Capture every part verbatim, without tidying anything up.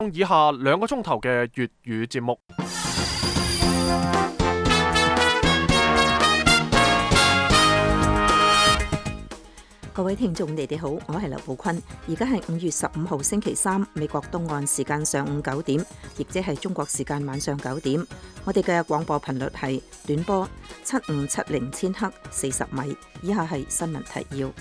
以下兩個鐘頭嘅粵語節目。 各位聽眾，你哋好，我係劉寶坤。而家係五月十五號星期三，美國東岸時間上午九點，亦即係中國時間晚上九點。我哋嘅廣播頻率係短波七五七零千赫四十米。以下係新聞提要。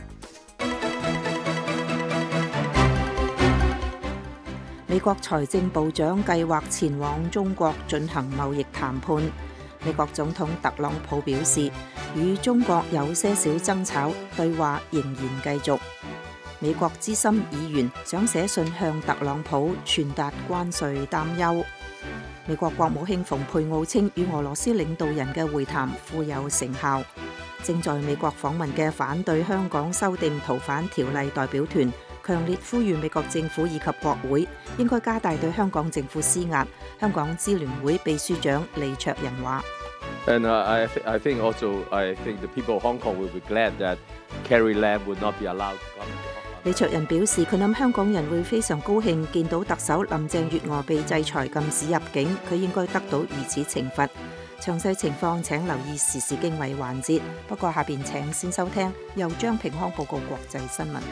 美國財政部長計劃前往中國進行貿易談判。美國總統特朗普表示，與中國有些少爭吵，對話仍然繼續。美國資深議員想寫信向特朗普傳達關稅擔憂。美國國務卿蓬佩奧稱，與俄羅斯領導人嘅會談富有成效。正在美國訪問嘅反對香港修訂逃犯條例代表團強烈呼籲美國政府以及國會應該加大對香港政府施壓。香港支聯會秘書長李卓人話 ：And I I think also I think the people of Hong Kong will be glad that Carrie Lam would not be allowed to come. 李卓人表示，佢諗香港人會非常高興見到特首林鄭月娥被制裁禁止入境，佢應該得到如此懲罰。詳細情況請留意時事經緯環節。不過下邊請先收聽由張平康報告國際新聞。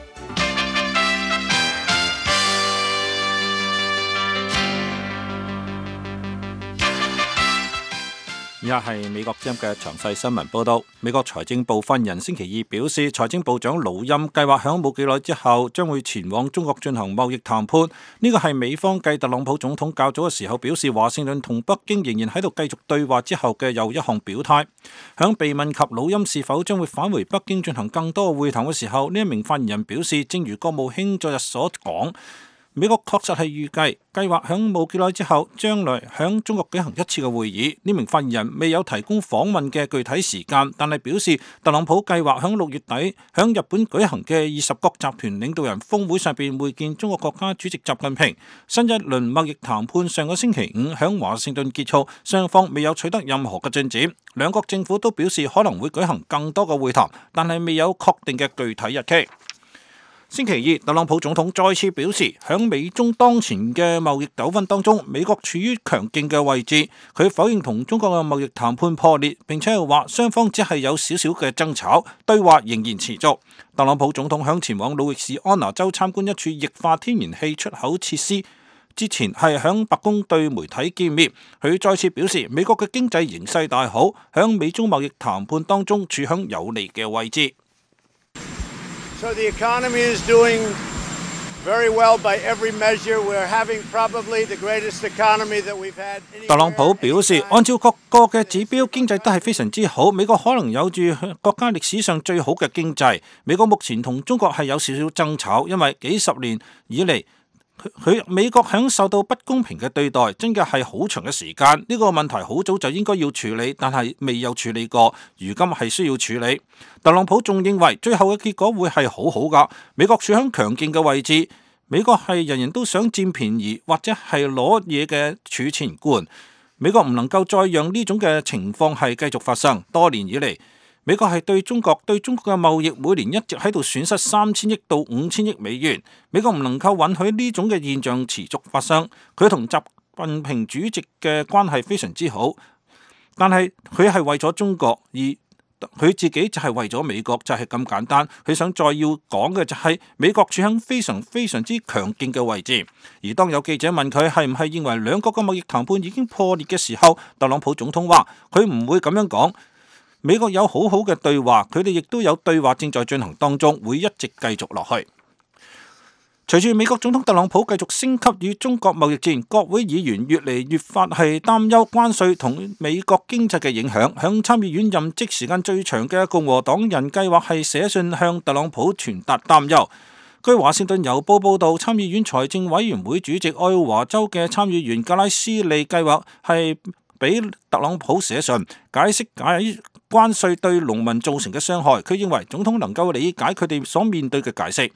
以下係美國之音嘅詳細新聞報道。美國財政部發言人星期二表示，財政部長魯欽計劃響冇幾耐之後將會前往中國進行貿易談判。呢個係美方繼特朗普總統較早嘅時候表示華盛頓同北京仍然喺度繼續對話之後嘅又一項表態。響被問及魯欽是否將會返回北京進行更多會談嘅時候，呢一名發言人表示，正如國務卿昨日所講，美國確實係預計計劃響冇幾耐之後，將來響中國舉行一次嘅會議。呢名發言人未有提供訪問嘅具體時間，但係表示特朗普計劃響六月底響日本舉行嘅二十國集團領導人峰會上邊會見中國國家主席習近平。新一輪貿易談判上個星期五響華盛頓結束，雙方未有取得任何嘅進展。兩國政府都表示可能會舉行更多嘅會談，但係未有確定嘅具體日期。星期二，特朗普總統再次表示，響美中當前嘅貿易糾紛當中，美國處於強勁嘅位置。佢否認同中國嘅貿易談判破裂，並且又話雙方只係有少少嘅爭吵，對話仍然持續。特朗普總統響前往路易斯安那州參觀一處液化天然氣出口設施之前，係響白宮對媒體見面。佢再次表示，美國嘅經濟形勢大好，響美中貿易談判當中處響有利嘅位置。 So the economy is doing very well by every measure. We're having probably the greatest economy that we've had. 特朗普表示，按照各個嘅指標，經濟都係非常之好。美國可能有住國家歷史上最好嘅經濟。美國目前同中國係有少少爭吵，因為幾十年以嚟，佢美國響受到不公平嘅對待，真嘅係好長嘅時間。呢個問題好早就應該要處理，但係未有處理過，如今係需要處理。特朗普仲認為最後嘅結果會係好好噶。美國處響強勁嘅位置，美國係人人都想佔便宜或者係攞嘢嘅儲錢罐。美國唔能夠再讓呢種嘅情況係繼續發生。多年以嚟，美國係對中國對中國嘅貿易每年一直喺度損失三千億到五千億美元。美國唔能夠允許呢種嘅現象持續發生。佢同習近平主席嘅關係非常之好，但係佢係為咗中國，而佢自己就係為咗美國，就係咁簡單。佢想再要講嘅就係美國處喺非常非常之強勁嘅位置。而當有記者問佢係唔係認為兩國嘅貿易談判已經破裂嘅時候，特朗普總統話佢唔會咁樣講。美國有好好嘅對話，佢哋亦都有對話正在進行當中，會一直繼續落去。隨住美國總統特朗普繼續升級與中國貿易戰，國會議員越嚟越發係擔憂關稅同美國經濟嘅影響。響參議院任職時間最長嘅共和黨人計劃係寫信向特朗普傳達擔憂。據華盛頓郵報報導，參議院財政委員會主席愛奧華州嘅參議員格拉斯利計劃係俾特朗普寫信解釋解關稅對農民造成嘅傷害。佢認為總統能夠理解佢哋所面對嘅解釋。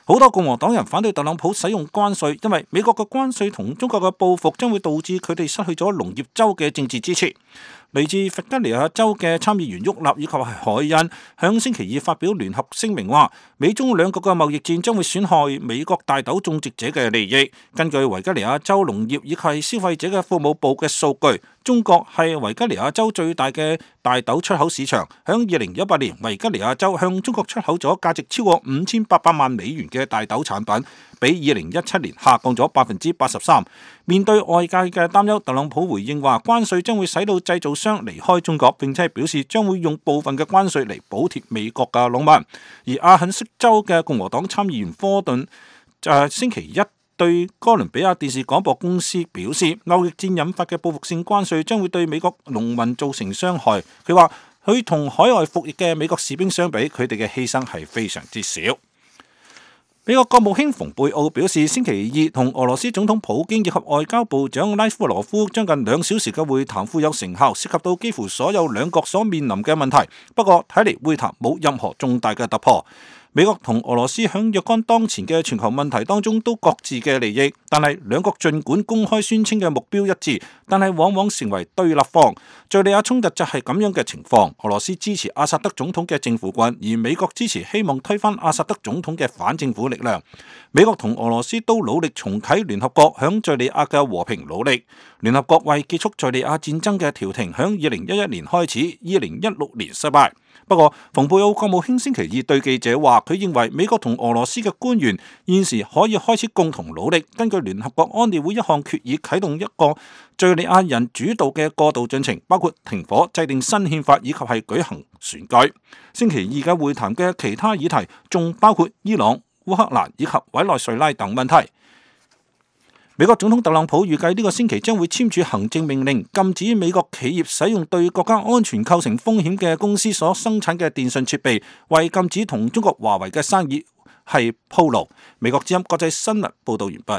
好多共和黨人反對特朗普使用關稅，因為美國嘅關稅同中國嘅報復將會導致佢哋失去咗農業州嘅政治支持。嚟自弗吉尼亞州嘅參議員沃納以及係海恩響星期二發表聯合聲明話，美中兩國嘅貿易戰將會損害美國大豆種植者嘅利益。根據維吉尼亞州農業以及係消費者嘅服務部嘅數據，中國係維吉尼亞州最大嘅大豆出口市場。響二零一八年，維吉尼亞州向中國出口咗價值超過五千八百萬美元嘅大豆產品，比二零一七年下降咗百分之八十三。面對外界嘅擔憂，特朗普回應話，關稅將會使到製造商離開中國，並且表示將會用部分嘅關稅嚟補貼美國嘅農民。而阿肯色州嘅共和黨參議員科頓就係星期一對哥倫比亞電視廣播公司表示，貿易戰引發嘅報復性關稅將會對美國農民造成傷害。佢話佢同海外服役嘅美國士兵相比，佢哋嘅犧牲係非常之少。美國國務卿蓬佩奧表示，星期二同俄羅斯總統普京以及外交部長拉夫羅夫將近兩小時嘅會談富有成效，涉及到幾乎所有兩國所面臨嘅問題。不過睇嚟會談冇任何重大嘅突破。美國同俄羅斯響若干當前嘅全球問題當中都各自嘅利益，但係兩國儘管公開宣稱嘅目標一致，但係往往成為對立方。敘利亞衝突就係咁樣嘅情況，俄羅斯支持阿薩德總統嘅政府軍，而美國支持希望推翻阿薩德總統嘅反政府力量。美國同俄羅斯都努力重啟聯合國響敘利亞嘅和平努力。聯合國為結束敘利亞戰爭嘅調停響二零一一年開始，二零一六年失敗。不過，蓬佩奧國務卿星期二對記者話，佢認為美國同俄羅斯嘅官員現時可以開始共同努力，根據聯合國安理會一項決議啟動一個敘利亞人主導嘅過渡進程，包括停火、制定新憲法以及係舉行選舉。星期二嘅會談嘅其他議題仲包括伊朗、烏克蘭以及委內瑞拉等問題。美國總統特朗普預計呢個星期將會簽署行政命令，禁止美國企業使用對國家安全構成風險嘅公司所生產嘅電信設備，為禁止同中國華為嘅生意係鋪路。美國之音國際新聞報道完畢。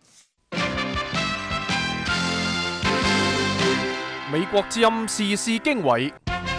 美國之音時事經緯。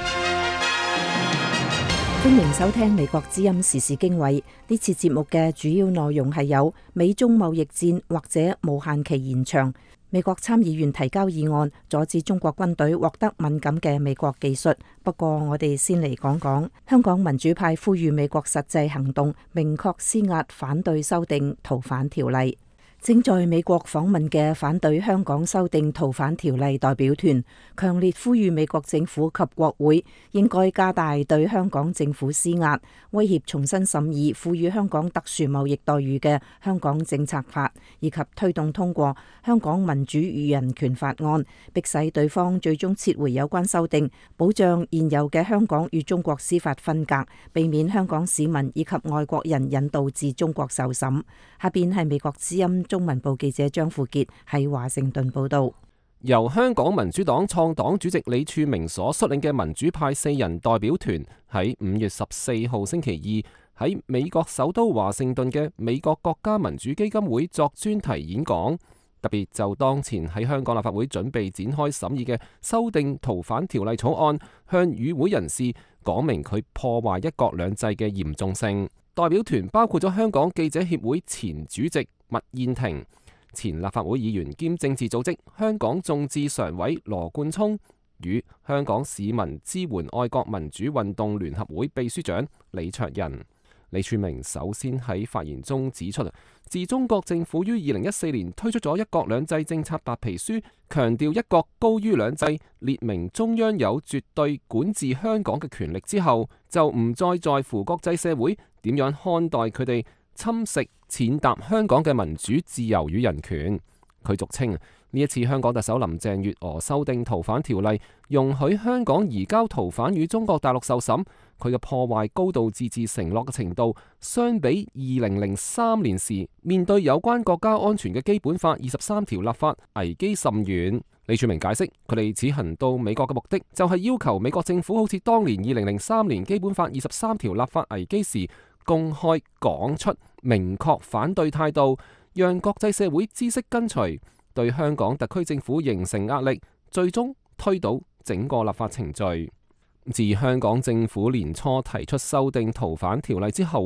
歡迎收聽美國之音時事經緯。呢次節目嘅主要內容係有美中貿易戰或者無限期延長，美國參議員提交議案阻止中國軍隊獲得敏感嘅美國技術。不過我哋先嚟講講香港民主派呼籲美國實際行動，明確施壓反對修訂逃犯條例。正在美國訪問嘅反對香港修訂逃犯條例代表團，強烈呼籲美國政府及國會應該加大對香港政府施壓，威脅重新審議賦予香港特殊貿易待遇嘅香港政策法，以及推動通過香港民主與人權法案，迫使對方最終撤回有關修訂，保障現有嘅香港與中國司法分隔，避免香港市民以及外國人引渡至中國受審。下邊係美國之音中文部記者張富傑喺華盛頓報道。 由香港民主黨創黨主席李柱銘所率領嘅民主派四人代表團喺五月十四號星期二喺美國首都華盛頓嘅美國國家民主基金會作專題演講，特別就當前喺香港立法會準備展開審議嘅修訂逃犯條例草案，向與會人士講明佢破壞一國兩制嘅嚴重性。代表團包括咗香港記者協會前主席麥燕庭、前立法會議員兼政治組織香港眾志常委羅冠聰與香港市民支援愛國民主運動聯合會秘書長李卓人。李柱銘首先喺發言中指出，自中國政府於二零一四年推出咗一國兩制政策白皮書，強調一國高於兩制，列明中央有絕對管治香港嘅權力之後，就唔再在乎國際社會點樣看待佢哋侵蝕踐踏香港嘅民主自由與人權。佢俗稱呢一次香港特首林鄭月娥修訂逃犯條例，容許香港移交逃犯與中國大陸受審，佢嘅破壞高度自治承諾嘅程度，相比二零零三年時面對有關國家安全嘅基本法二十三條立法危機甚遠。李柱銘解釋，佢哋此行到美國嘅目的，就係要求美國政府好似當年二零零三年基本法二十三條立法危機時，公開講出明確反對態度，讓國際社會知悉跟隨，對香港特區政府形成壓力，最終推倒整個立法程序。自香港政府年初提出修訂逃犯條例之後，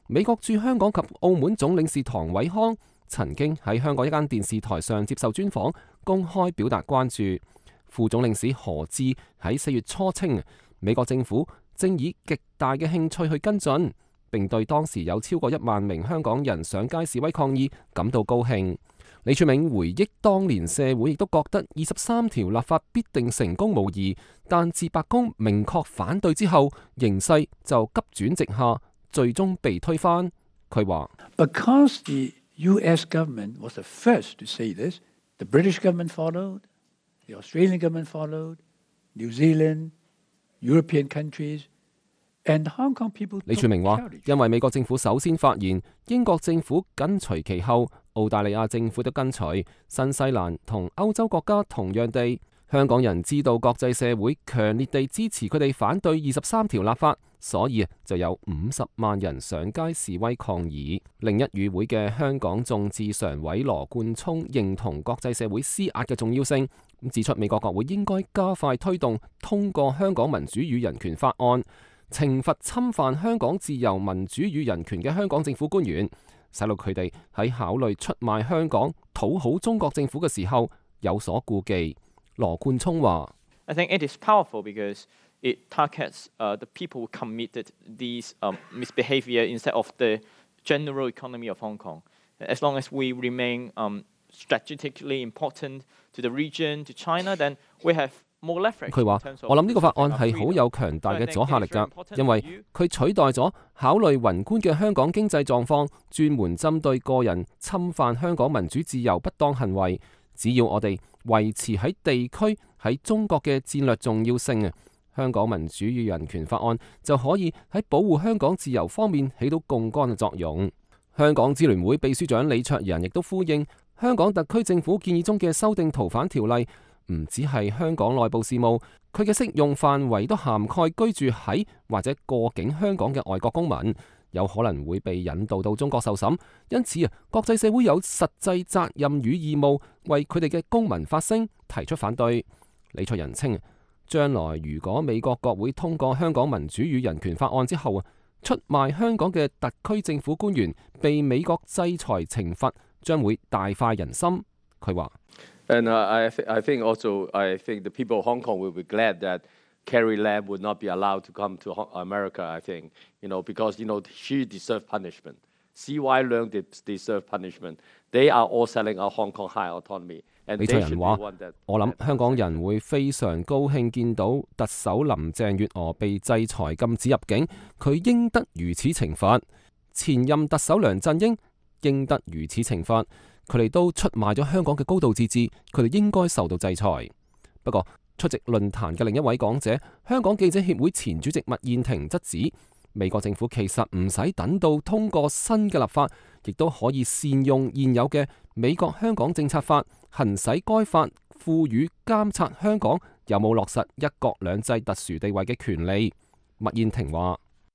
美國駐香港及澳門總領事唐偉康曾經喺香港一間電視台上接受專訪，公開表達關注。副總領事何志喺四月初稱，美國政府正以極大嘅興趣去跟進，並對當時有超過一萬名香港人上街示威抗議感到高興。李柱銘回憶當年社會亦都覺得二十三條立法必定成功無疑，但自白宮明確反對之後，形勢就急轉直下，最終被推翻。佢話 ：Because the U S government was the first to say this, the British government followed, the Australian government followed, New Zealand, European countries, and Hong Kong people. 李柱銘話：因為美國政府首先發言，英國政府跟隨其後，澳大利亞政府都跟隨，新西蘭同歐洲國家同樣地。香港人知道國際社會強烈地支持佢哋反對二十三條立法，所以就有五十萬人上街示威抗議。另一與會嘅香港眾志常委羅冠聰認同國際社會施壓嘅重要性，指出美國國會應該加快推動通過香港民主與人權法案，懲罰侵犯香港自由民主與人權嘅香港政府官員，使到佢哋喺考慮出賣香港、討好中國政府嘅時候有所顧忌。羅冠聰話 I think it is powerful because it targets uh, the people who committed these um, misbehavior instead of the general economy of Hong Kong. As long as we remain um, strategically important to the region, to China, then we have more leverage. 佢話：我諗呢個法案係好有強大嘅阻嚇力㗎，因為佢取代咗考慮宏觀嘅香港經濟狀況，專門針對個人侵犯香港民主自由不當行為。只要我哋維持喺地區喺中國嘅戰略重要性啊，香港民主與人權法案就可以喺保護香港自由方面起到槓桿嘅作用。香港支聯會秘書長李卓人亦都呼應香港特區政府建議中嘅修訂逃犯條例，唔只係香港內部事務，佢嘅適用範圍都涵蓋居住喺或者過境香港嘅外國公民，有可能會被引渡到中國受審，因此啊，國際社會有實際責任與義務為佢哋嘅公民發聲，提出反對。李卓人稱，將來如果美國國會通過香港民主與人權法案之後啊，出賣香港嘅特區政府官員被美國制裁懲罰，將會大快人心。佢話 And uh, I, th I think also I think the people of Hong Kong will be glad that Carrie Lam would not be allowed to come to America. I think, you know, because you know she deserves punishment. C Y Leung deserve punishment. They are all selling out Hong Kong high autonomy. 李卓人話：我諗香港人會非常高興見到特首林鄭月娥被制裁禁止入境，佢應得如此懲罰。前任特首梁振英應得如此懲罰。佢哋都出賣咗香港嘅高度自治，佢哋應該受到制裁。不過出席論壇嘅另一位講者，香港記者協會前主席麥燕庭則指，美國政府其實唔使等到通過新嘅立法，亦都可以善用現有嘅美國香港政策法，行使該法賦予監察香港有冇落實一國兩制特殊地位嘅權利。麥燕庭話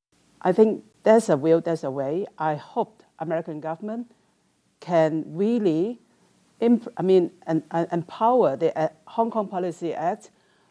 I think there's a will, there's a way. I hope American government can really, imp I mean, and, and empower the Hong Kong Policy Act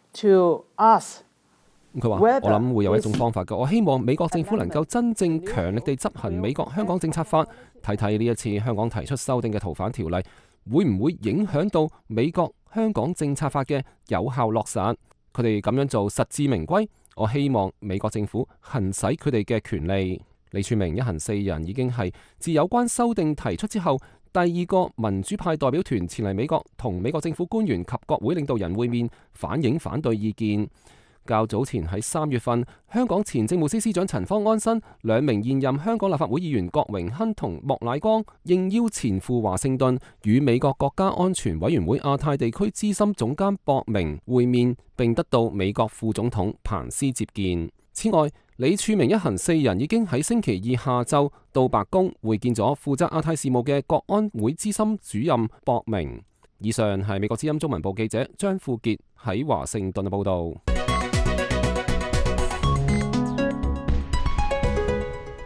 to ask。 佢話：我諗會有一種方法嘅，我希望美國政府能夠真正強力地執行美國香港政策法，睇睇呢一次香港提出修訂嘅逃犯條例，會唔會影響到美國香港政策法嘅有效落實？佢哋咁樣做實至名歸，我希望美國政府行使佢哋嘅權利。李柱銘一行四人已經係自有關修訂提出之後，第二個民主派代表團前嚟美國同美國政府官員及國會領導人會面，反映反對意見。較早前喺三月份，香港前政務司司長陳方安生、兩名現任香港立法會議員郭榮鏗同莫乃光應邀前赴華盛頓，與美國國家安全委員會亞太地區資深總監博明會面，並得到美國副總統彭斯接見。此外，李柱銘一行四人已經喺星期二下晝到白宮會見咗負責亞太事務嘅國安會資深主任博明。以上係美國之音中文部記者張富傑喺華盛頓嘅報導。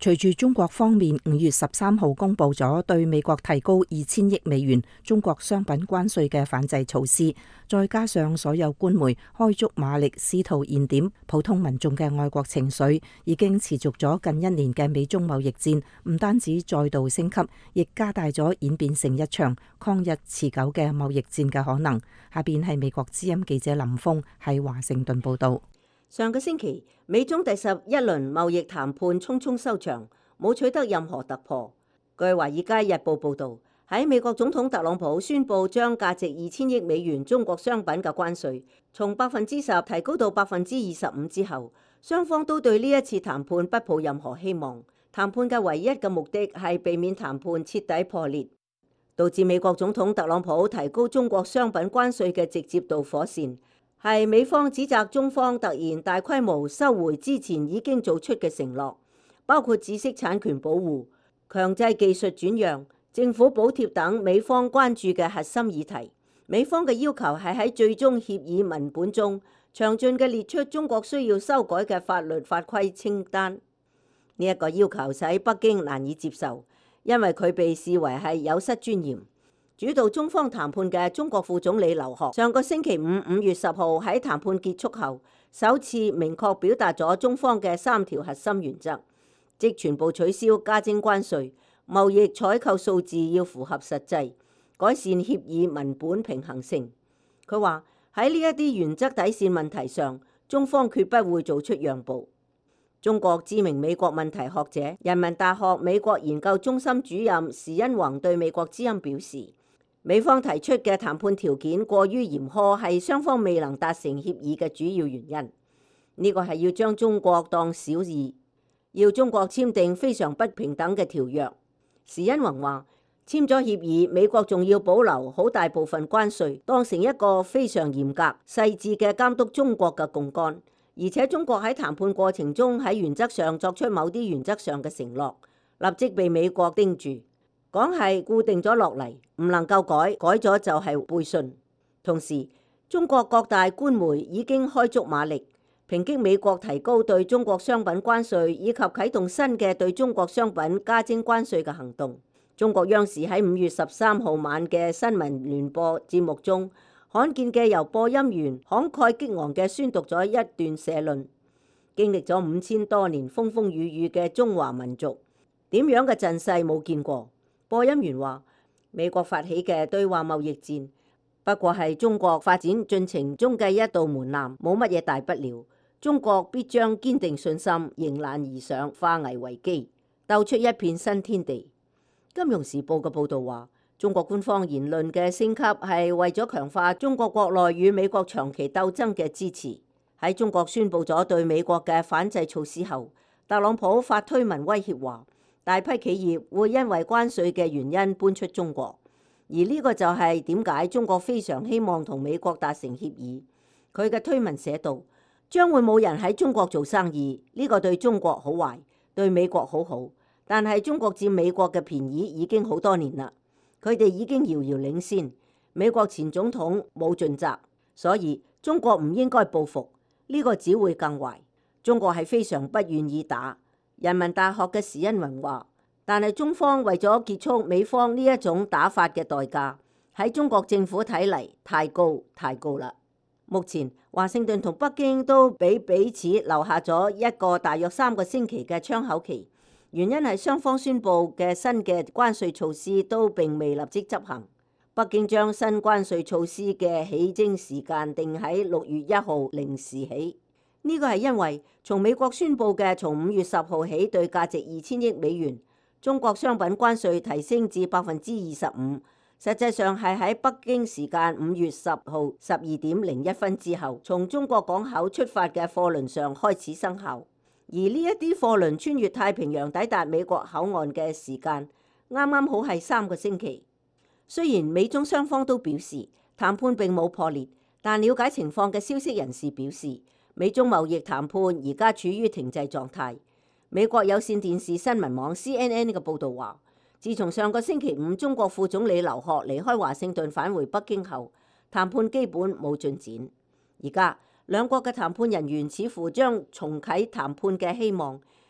隨住中國方面五月十三號公布咗對美國提高二千億美元中國商品關稅嘅反制措施，再加上所有官媒開足馬力試圖燃點普通民眾嘅愛國情緒，已經持續咗近一年嘅美中貿易戰唔單止再度升級，亦加大咗演變成一場抗日持久嘅貿易戰嘅可能。下邊係美國之音記者林峰喺華盛頓報道。 上個星期，美中第十一輪貿易談判匆匆收場，冇取得任何突破。據《華爾街日報》報導，喺美國總統特朗普宣布將價值二千億美元中國商品嘅關稅從百分之十提高到百分之二十五之後，雙方都對呢一次談判不抱任何希望。談判嘅唯一嘅目的係避免談判徹底破裂。導致美國總統特朗普提高中國商品關稅嘅直接導火線，係美方指責中方突然大規模收回之前已經做出嘅承諾，包括知識產權保護、強制技術轉讓、政府補貼等美方關注嘅核心議題。美方嘅要求係喺最終協議文本中詳盡嘅列出中國需要修改嘅法律法規清單。呢、這、一個要求使北京難以接受，因為佢被視為係有失尊嚴。主導中方談判嘅中國副總理劉鶴上個星期五五月十號喺談判結束後，首次明確表達咗中方嘅三條核心原則，即全部取消加徵關稅、貿易採購數字要符合實際、改善協議文本平衡性。佢話喺呢一啲原則底線問題上，中方決不會做出讓步。中國知名美國問題學者、人民大學美國研究中心主任時恩宏對美國之音表示，美方提出嘅談判條件過於嚴苛，係雙方未能達成協議嘅主要原因。呢個係要將中國當小二，要中國簽訂非常不平等嘅條約。時恩宏話，簽咗協議，美國仲要保留好大部分關稅，當成一個非常嚴格、細緻嘅監督中國嘅槓桿。而且中國喺談判過程中喺原則上作出某啲原則上嘅承諾，立即被美國盯住，講係固定咗落嚟，唔能夠改，改咗就係背信。同時，中國各大官媒已經開足馬力抨擊美國提高對中國商品關稅以及啟動新嘅對中國商品加徵關稅嘅行動。中國央視喺五月十三號晚嘅新聞聯播節目中，罕見嘅由播音員慷慨激昂嘅宣讀咗一段社論。經歷咗五千多年風風雨雨嘅中華民族，點樣嘅陣勢冇見過。播音員話：美國發起嘅對華貿易戰，不過係中國發展進程中嘅一道門檻，冇乜嘢大不了。中國必將堅定信心，迎難而上，化危為機，鬥出一片新天地。金融時報嘅報導話，中國官方言論嘅升級係為咗強化中國國內與美國長期鬥爭嘅支持。喺中國宣布咗對美國嘅反制措施後，特朗普發推文威脅話，大批企業會因為關稅嘅原因搬出中國，而呢個就係點解中國非常希望同美國達成協議。佢嘅推文寫道，將會冇人喺中國做生意，呢個對中國好壞，對美國好好。但係中國佔美國嘅便宜已經好多年啦，佢哋已經遙遙領先，美國前總統冇盡責，所以中國唔應該報復，呢個只會更壞。中國係非常不願意打。人民大學嘅時恩宏話，但係中方為咗結束美方呢一種打法嘅代價，喺中國政府睇嚟太高太高啦。目前華盛頓同北京都俾彼此留下咗一個大約三個星期嘅窗口期。原因係雙方宣布嘅新嘅關稅措施都並未立即執行。北京將新關稅措施嘅起徵時間定喺六月一號零時起。呢個係因為從美國宣布嘅從五月十號起對價值二千億美元中國商品關稅提升至百分之二十五，實際上係喺北京時間五月十號十二點零一分之後，從中國港口出發嘅貨輪上開始生效。而呢一啲貨輪穿越太平洋抵達美國口岸嘅時間，啱啱好係三個星期。雖然美中雙方都表示談判並冇破裂，但了解情況嘅消息人士表示，美中貿易談判而家處於停滯狀態。美國有線電視新聞網 C N N 嘅報導話，自從上個星期五中國副總理劉鶴離開華盛頓返回北京後，談判基本冇進展。而家兩國嘅談判人員似乎將重啟談判嘅希望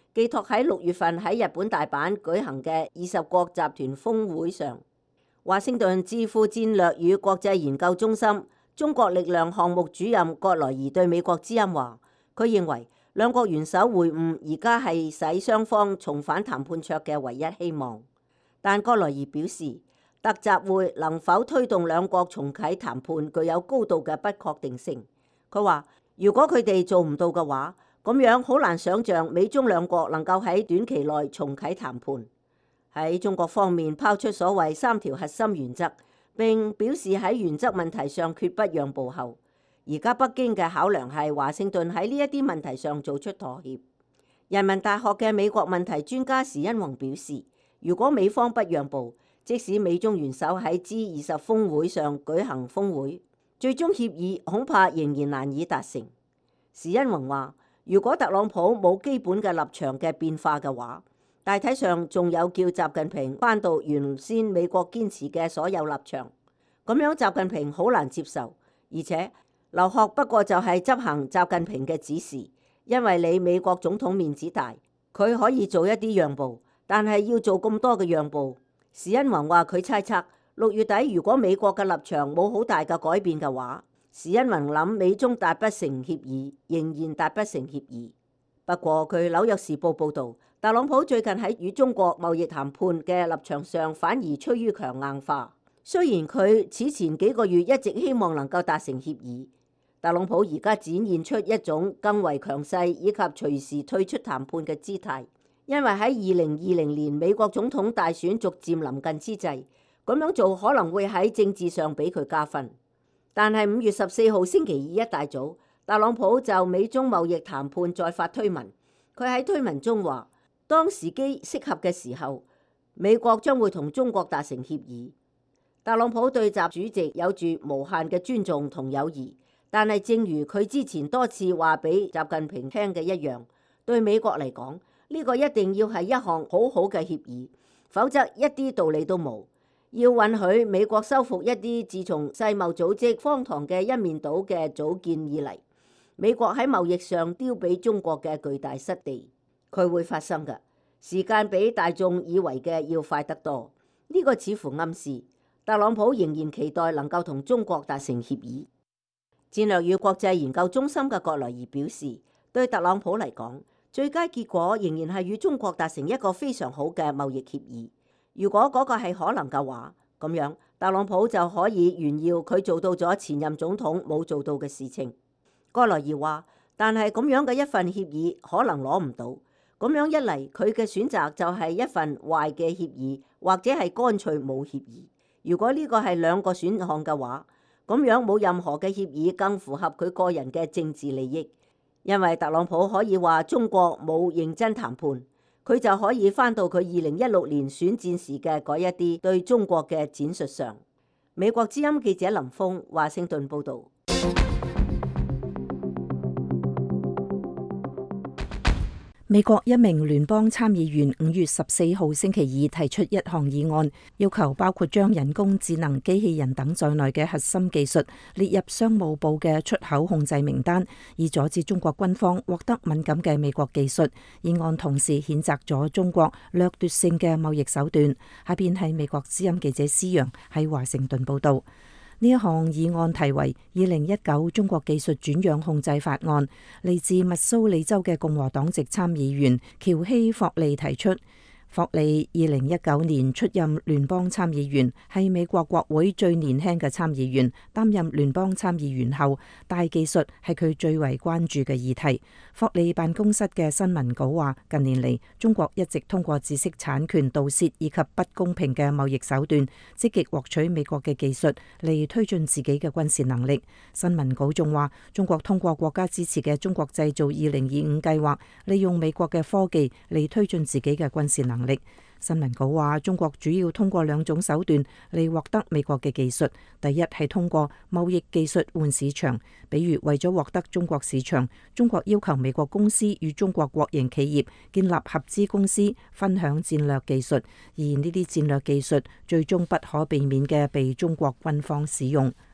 寄託喺六月份喺日本大阪舉行嘅二十國集團峰會上。華盛頓智庫戰略與國際研究中心中國力量項目主任葛萊儀對美國之音話，佢認為兩國元首會晤而家係使雙方重返談判桌嘅唯一希望。但葛萊儀表示，特集會能否推動兩國重啟談判具有高度嘅不確定性。佢話，如果佢哋做唔到嘅話，咁樣好難想像美中兩國能夠喺短期內重啟談判。喺中國方面拋出所謂三條核心原則，並表示喺原則問題上決不讓步後，而家北京嘅考量係華盛頓喺呢一啲問題上做出妥協。人民大學嘅美國問題專家時殷弘表示，如果美方不讓步，即使美中元首喺 G 二十峰會上舉行峰會，最終協議恐怕仍然難以達成。時殷弘話，如果特朗普冇基本嘅立場嘅變化嘅話，大體上仲有叫習近平返到原先美國堅持嘅所有立場，咁樣習近平好難接受。而且劉鶴不過就係執行習近平嘅指示，因為你美國總統面子大，佢可以做一啲讓步，但係要做咁多嘅讓步。時殷弘話佢猜測六月底如果美國嘅立場冇好大嘅改變嘅話，時殷弘諗美中達不成協議，仍然達不成協議。不過據紐約時報報導，特朗普最近喺與中國貿易談判嘅立場上反而趨於強硬化。雖然佢此前幾個月一直希望能夠達成協議，特朗普而家展現出一種更為強勢以及隨時退出談判嘅姿態。因為喺二零二零年美國總統大選逐漸臨近之際，咁樣做可能會喺政治上俾佢加分。但係五月十四號星期二一大早，特朗普就美中貿易談判再發推文。佢喺推文中話，當時機適合嘅時候，美國將會同中國達成協議。特朗普對習主席有住無限嘅尊重同友誼，但係正如佢之前多次話俾習近平聽嘅一樣，對美國嚟講，呢個一定要係一項好好嘅協議，否則一啲道理都冇。要允許美國收復一啲自從世貿組織荒唐嘅一面倒嘅組建以嚟，美國喺貿易上丟俾中國嘅巨大失地，佢會發生嘅。時間比大眾以為嘅要快得多。呢個似乎暗示特朗普仍然期待能夠同中國達成協議。戰略與國際研究中心嘅葛萊儀表示，對特朗普嚟講，最佳結果仍然係與中國達成一個非常好嘅貿易協議。如果嗰個係可能嘅話，咁樣特朗普就可以炫耀佢做到咗前任總統冇做到嘅事情。葛萊儀話，但係咁樣嘅一份協議可能攞唔到，咁樣一嚟佢嘅選擇就係一份壞嘅協議，或者係乾脆冇協議。如果呢個係兩個選項嘅話，咁樣冇任何嘅協議更符合佢個人嘅政治利益，因為特朗普可以話中國冇認真談判。佢就可以返到佢二零一六年選戰時嘅嗰一啲對中國嘅展述上。美國之音記者林峰，華盛頓報導。 美國一名聯邦參議員五月十四號星期二提出一項議案，要求包括將人工智能、機器人等在內嘅核心技術列入商務部嘅出口控制名單，以阻止中國軍方獲得敏感嘅美國技術。議案同時譴責咗中國掠奪性嘅貿易手段。下邊係美國之音記者施陽喺華盛頓報導。呢一項議案題為《二零一九中國技術轉讓控制法案》，嚟自密蘇里州嘅共和黨籍參議員喬希霍利提出。霍利二零一九年出任聯邦參議員，係美國國會最年輕嘅參議員。擔任聯邦參議員後，大技術係佢最為關注嘅議題。霍利辦公室嘅新聞稿話，近年嚟中國一直通過知識產權盜竊以及不公平嘅貿易手段，積極獲取美國嘅技術嚟推進自己嘅軍事能力。新聞稿仲話，中國通過國家支持嘅中國製造二零二五計劃，利用美國嘅科技嚟推進自己嘅軍事能力。新聞稿話，中國主要通過兩種手段嚟獲得美國嘅技術。第一係通過貿易技術換市場，比如為咗獲得中國市場，中國要求美國公司與中國國營企業建立合資公司，分享戰略技術，而呢啲戰略技術最終不可避免嘅被中國軍方使用。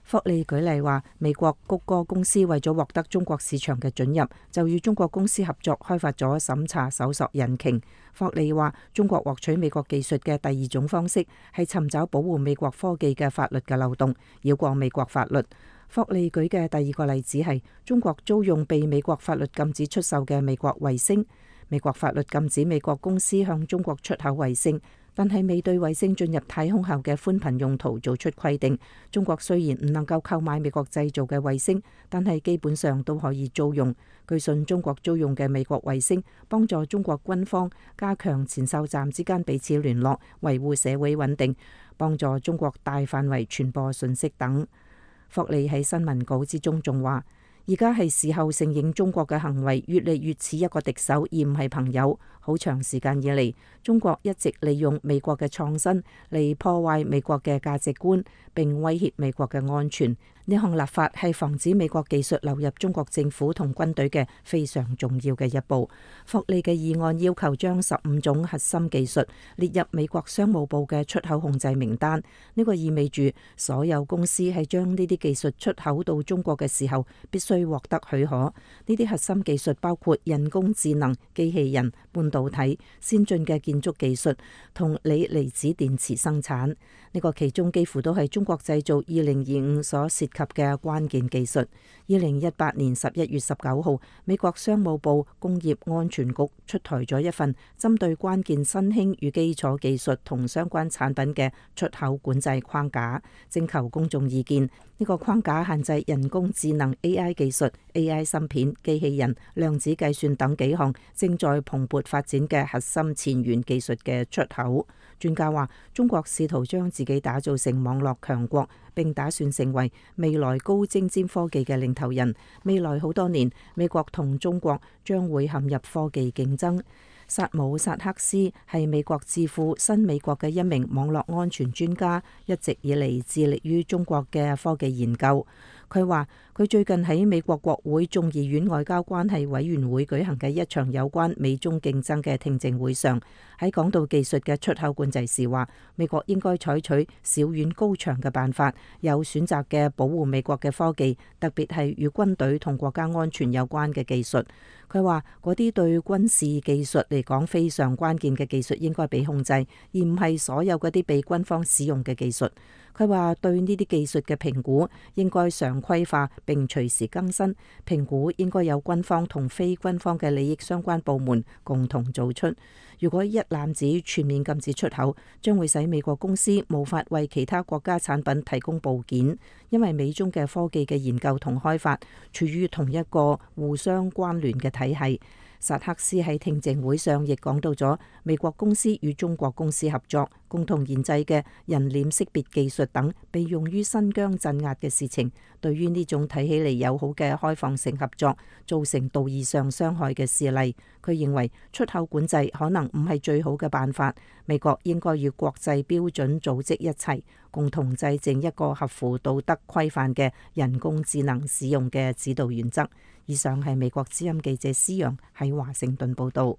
霍利舉例話，美國谷歌公司為咗獲得中國市場嘅准入，就與中國公司合作開發咗審查搜索引擎。霍利話，中國獲取美國技術嘅第二種方式係尋找保護美國科技嘅法律嘅漏洞，繞過美國法律。霍利舉嘅第二個例子係中國租用被美國法律禁止出售嘅美國衛星。美國法律禁止美國公司向中國出口衛星，但係未對衛星進入太空後嘅寬頻用途做出規定。中國雖然唔能夠購買美國製造嘅衛星，但係基本上都可以租用。據信中國租用嘅美國衛星幫助中國軍方加強前哨站之間彼此聯絡，維護社會穩定，幫助中國大範圍傳播信息等。霍利喺新聞稿之中仲話，而家係時候承認中國嘅行為越嚟越似一個敵手，而唔係朋友。好長時間以嚟，中國一直利用美國嘅創新嚟破壞美國嘅價值觀，並威脅美國嘅安全。呢項立法係防止美國技術流入中國政府同軍隊嘅非常重要嘅一步。霍利嘅議案要求將十五種核心技術列入美國商務部嘅出口控制名單。呢個意味住所有公司係將呢啲技術出口到中國嘅時候，必須獲得許可。呢啲核心技術包括人工智能、機器人、半導體、先進嘅建築技術同鋰離子電池生產。呢個其中幾乎都係中國製造二零二五所涉及嘅關鍵技術。二零一八年十一月十九號，美國商務部工業安全局出台咗一份針對關鍵新興與基礎技術同相關產品嘅出口管制框架，徵求公眾意見。呢個框架限制人工智能 A I 技術、A I 芯片、機器人、量子計算等幾項正在蓬勃發展嘅核心前沿技術嘅出口。專家話，中國試圖將自己打造成網絡強國，並打算成為未來高精尖科技嘅領頭人。未來好多年，美國同中國將會陷入科技競爭。薩姆薩克斯係美國智庫新美國嘅一名網絡安全專家，一直以嚟致力於中國嘅科技研究。佢話佢最近喺美國國會眾議院外交關係委員會舉行嘅一場有關美中競爭嘅聽證會上，喺講到技術嘅出口管制時話，美國應該採取小院高牆嘅辦法，有選擇嘅保護美國嘅科技，特別係與軍隊同國家安全有關嘅技術。佢話嗰啲對軍事技術嚟講非常關鍵嘅技術應該被控制，而唔係所有嗰啲被軍方使用嘅技術。佢話對呢啲技術嘅評估應該常規化並隨時更新，評估應該有軍方同非軍方嘅利益相關部門共同做出。如果一攬子全面禁止出口，將會使美國公司無法為其他國家產品提供部件，因為美中嘅科技嘅研究同開發處於同一個互相關聯嘅體系。薩克斯喺聽證會上亦講到咗美國公司與中國公司合作，共同研製嘅人臉識別技術等被用於新疆鎮壓嘅事情，對於呢種睇起嚟友好嘅開放性合作造成道義上傷害嘅事例。佢認為出口管制可能唔係最好嘅辦法，美國應該與國際標準組織一齊，共同制定一個合乎道德規範嘅人工智能使用嘅指導原則。以上係美國之音記者施陽喺華盛頓報道。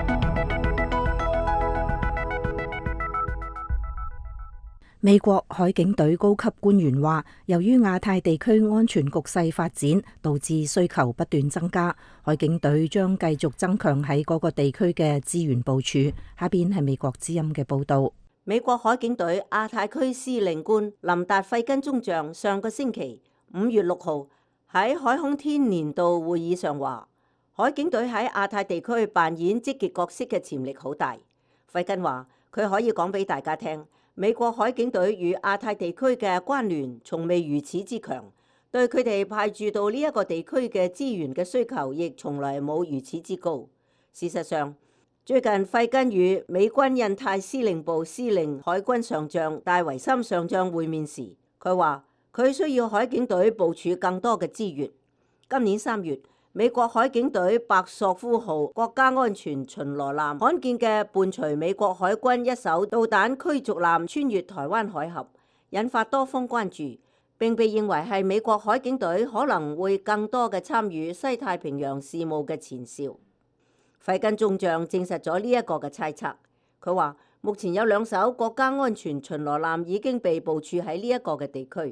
美國海警隊高級官員話，由於亞太地區安全局勢發展，導致需求不斷增加，海警隊將繼續增強喺嗰個地區嘅資源部署。下邊係美國之音嘅報道。 美國海警隊亞太區司令官林達費根中將上個星期五月六號喺海空天年度會議上話，海警隊喺亞太地區扮演積極角色嘅潛力好大。費根話，佢可以講俾大家聽，美國海警隊與亞太地區嘅關聯從未如此之強，對佢哋派駐到呢一個地區嘅資源嘅需求亦從來冇如此之高。事實上，最近費根與美軍印太司令部司令海軍上將戴維森上將會面時，佢話佢需要海警隊部署更多嘅資源。今年三月，美國海警隊白索夫號國家安全巡邏艦罕見嘅伴隨美國海軍一艘導彈驅逐艦穿越台灣海峽，引發多方關注，並被認為係美國海警隊可能會更多嘅參與西太平洋事務嘅前兆。費根中將證實咗呢一個嘅猜測。佢話目前有兩艘國家安全巡邏艦已經被部署喺呢一個嘅地區。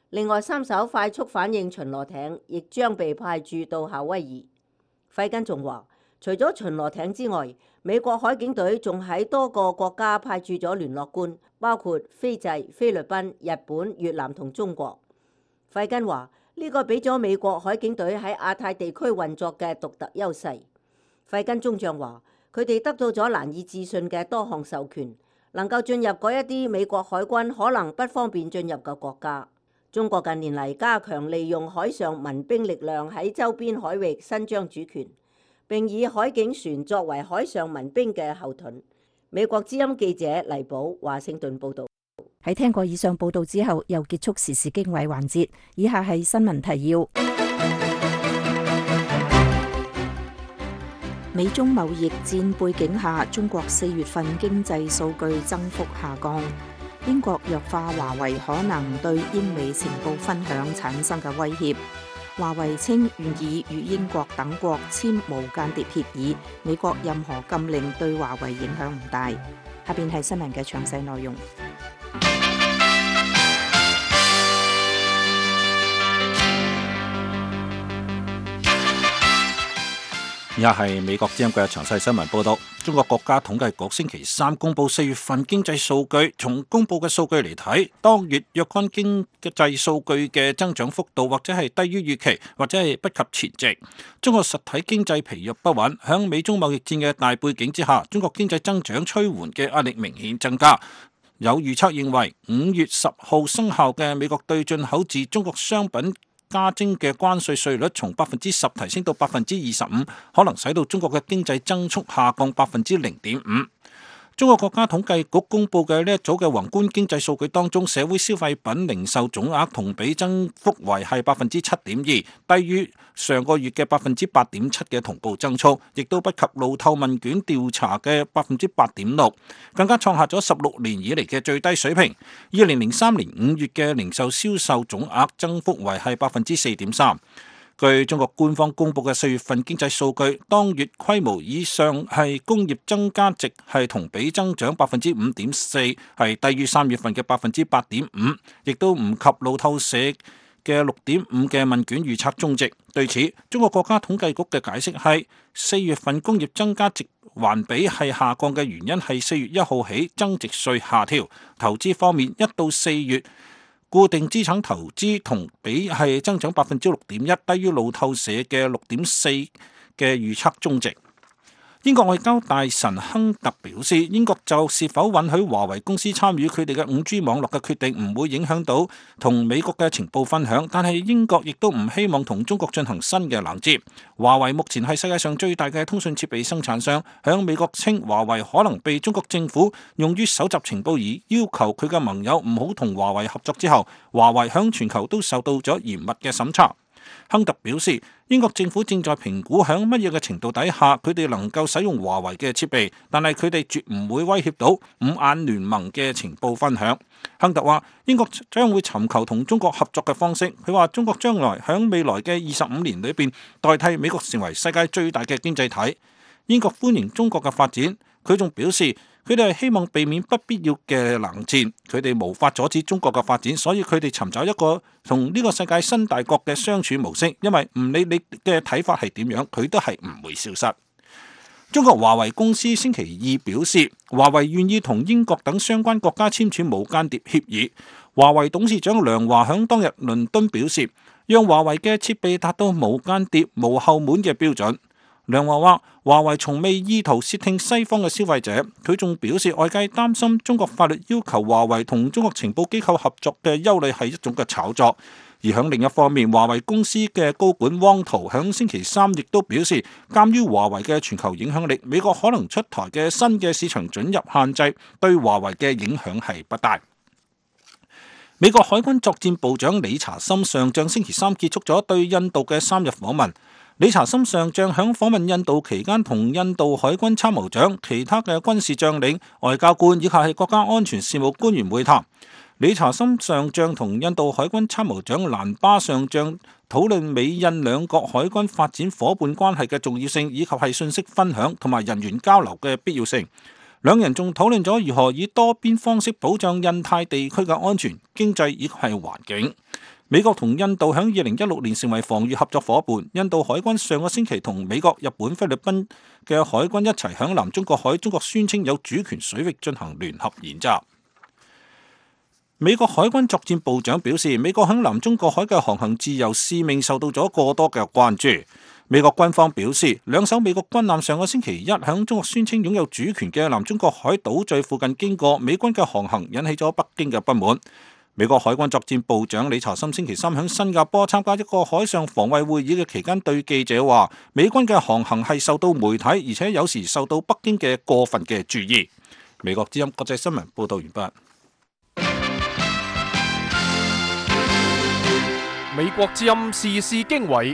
另外三艘快速反應巡邏艇亦將被派駐到夏威夷。費根仲話，除咗巡邏艇之外，美國海警隊仲喺多個國家派駐咗聯絡官，包括斐濟、菲律賓、日本、越南同中國。費根話，呢個俾咗美國海警隊喺亞太地區運作嘅獨特優勢。費根中將話，佢哋得到咗難以置信嘅多項授權，能夠進入嗰一啲美國海軍可能不方便進入嘅國家。中國近年嚟加強利用海上民兵力量喺周邊海域伸張主權，並以海警船作為海上民兵嘅後盾。美國之音記者黎寶華盛頓報導。 喺聽過以上報導之後，又結束時事經緯環節。以下係新聞提要。美中貿易戰背景下，中國四月份經濟數據增幅下降。英國弱化華為可能對英美情報分享產生嘅威脅。華為稱願意與英國等國簽無間諜協議，美國任何禁令對華為影響唔大。下邊係新聞嘅詳細內容。 以下係美國之音嘅詳細新聞報道。中國國家統計局星期三公布四月份經濟數據，從公布嘅數據嚟睇，當月若干經濟數據嘅增長幅度或者係低於預期，或者係不及前值。中國實體經濟疲弱不穩，響美中貿易戰嘅大背景之下，中國經濟增長趨緩嘅壓力明顯增加。有預測認為，五月十號生效嘅美國對進口自中國商品加徵嘅關稅稅率從百分之十提升到百分之二十五，可能使到中國嘅經濟增速下降百分之零點五。中國國家統計局公布嘅呢一組嘅宏觀經濟數據當中，社會消費品零售總額同比增幅為係百分之七點二，低於上個月嘅百分之八點七嘅同步增速，亦都不及路透問卷調查嘅百分之八點六，更加創下咗十六年以嚟嘅最低水平。二零零三年五月嘅零售銷售總額增幅為係百分之四點三。據中國官方公布嘅四月份經濟數據，當月規模以上係工業增加值係同比增長百分之五點四，係低於三月份嘅百分之八點五，亦都唔及路透社嘅六點五嘅問卷預測中值。對此，中國國家統計局嘅解釋係，四月份工業增加值環比係下降嘅原因係四月一號起增值稅下調。投資方面，一到四月固定資產投資同比係增長百分之六點一，低於路透社嘅六點四嘅預測中值。英國外交大臣亨特表示，英國就是否允許華為公司參與佢哋嘅五 G 網絡嘅決定唔會影響到同美國嘅情報分享，但係英國亦都唔希望同中國進行新嘅冷戰。華為目前係世界上最大嘅通訊設備生產商，響美國稱華為可能被中國政府用於搜集情報而要求佢嘅盟友唔好同華為合作之後，華為響全球都受到咗嚴密嘅審查。亨特表示，英國政府正在評估響乜嘢嘅程度底下，佢哋能夠使用華為嘅設備，但係佢哋絕唔會威脅到五眼聯盟嘅情報分享。亨特話，英國將會尋求同中國合作嘅方式。佢話，中國將來響未來嘅二十五年裏邊，代替美國成為世界最大嘅經濟體。英國歡迎中國嘅發展。佢仲表示，佢哋係希望避免不必要嘅冷戰，佢哋無法阻止中國嘅發展，所以佢哋尋找一個同呢個世界新大國嘅相處模式，因為唔理你嘅睇法係點樣，佢都係唔會消失。中國華為公司星期二表示，華為願意同英國等相關國家簽署無間諜協議。華為董事長梁華響當日倫敦表示，讓華為嘅設備達到無間諜無後門嘅標準。梁華話，華為從未意圖竊聽西方嘅消費者。佢仲表示，外界擔心中國法律要求華為同中國情報機構合作嘅憂慮係一種嘅炒作。而響另一方面，華為公司嘅高管汪濤響星期三亦都表示，鑑於華為嘅全球影響力，美國可能出台嘅新嘅市場准入限制對華為嘅影響係不大。美國海軍作戰部長理查森上將星期三結束咗對印度嘅三日訪問。理查森上將響訪問印度期間同印度海軍參謀長、其他嘅軍事將領、外交官以及係國家安全事務官員會談。理查森上將同印度海軍參謀長蘭巴上將討論美印兩國海軍發展夥伴關係嘅重要性，以及係信息分享同埋人員交流嘅必要性。兩人仲討論咗如何以多邊方式保障印太地區嘅安全、經濟以及係環境。 美國同印度喺二零一六年成為防禦合作夥伴。印度海軍上個星期同美國、日本、菲律賓嘅海軍一齊響南中國海中國宣稱有主權水域進行聯合演習。美國海軍作戰部長表示，美國響南中國海嘅航行自由使命受到咗過多嘅關注。美國軍方表示，兩艘美國軍艦上個星期一響中國宣稱擁有主權嘅南中國海島嶼附近經過，美軍嘅航行引起咗北京嘅不滿。美國海軍作戰部長理查森星期三喺新加坡參加一個海上防衛會議嘅期間對記者話，美軍嘅航行係受到媒體，而且有時受到北京嘅過分嘅注意。美國之音國際新聞報道完畢。 美國之音時事經緯，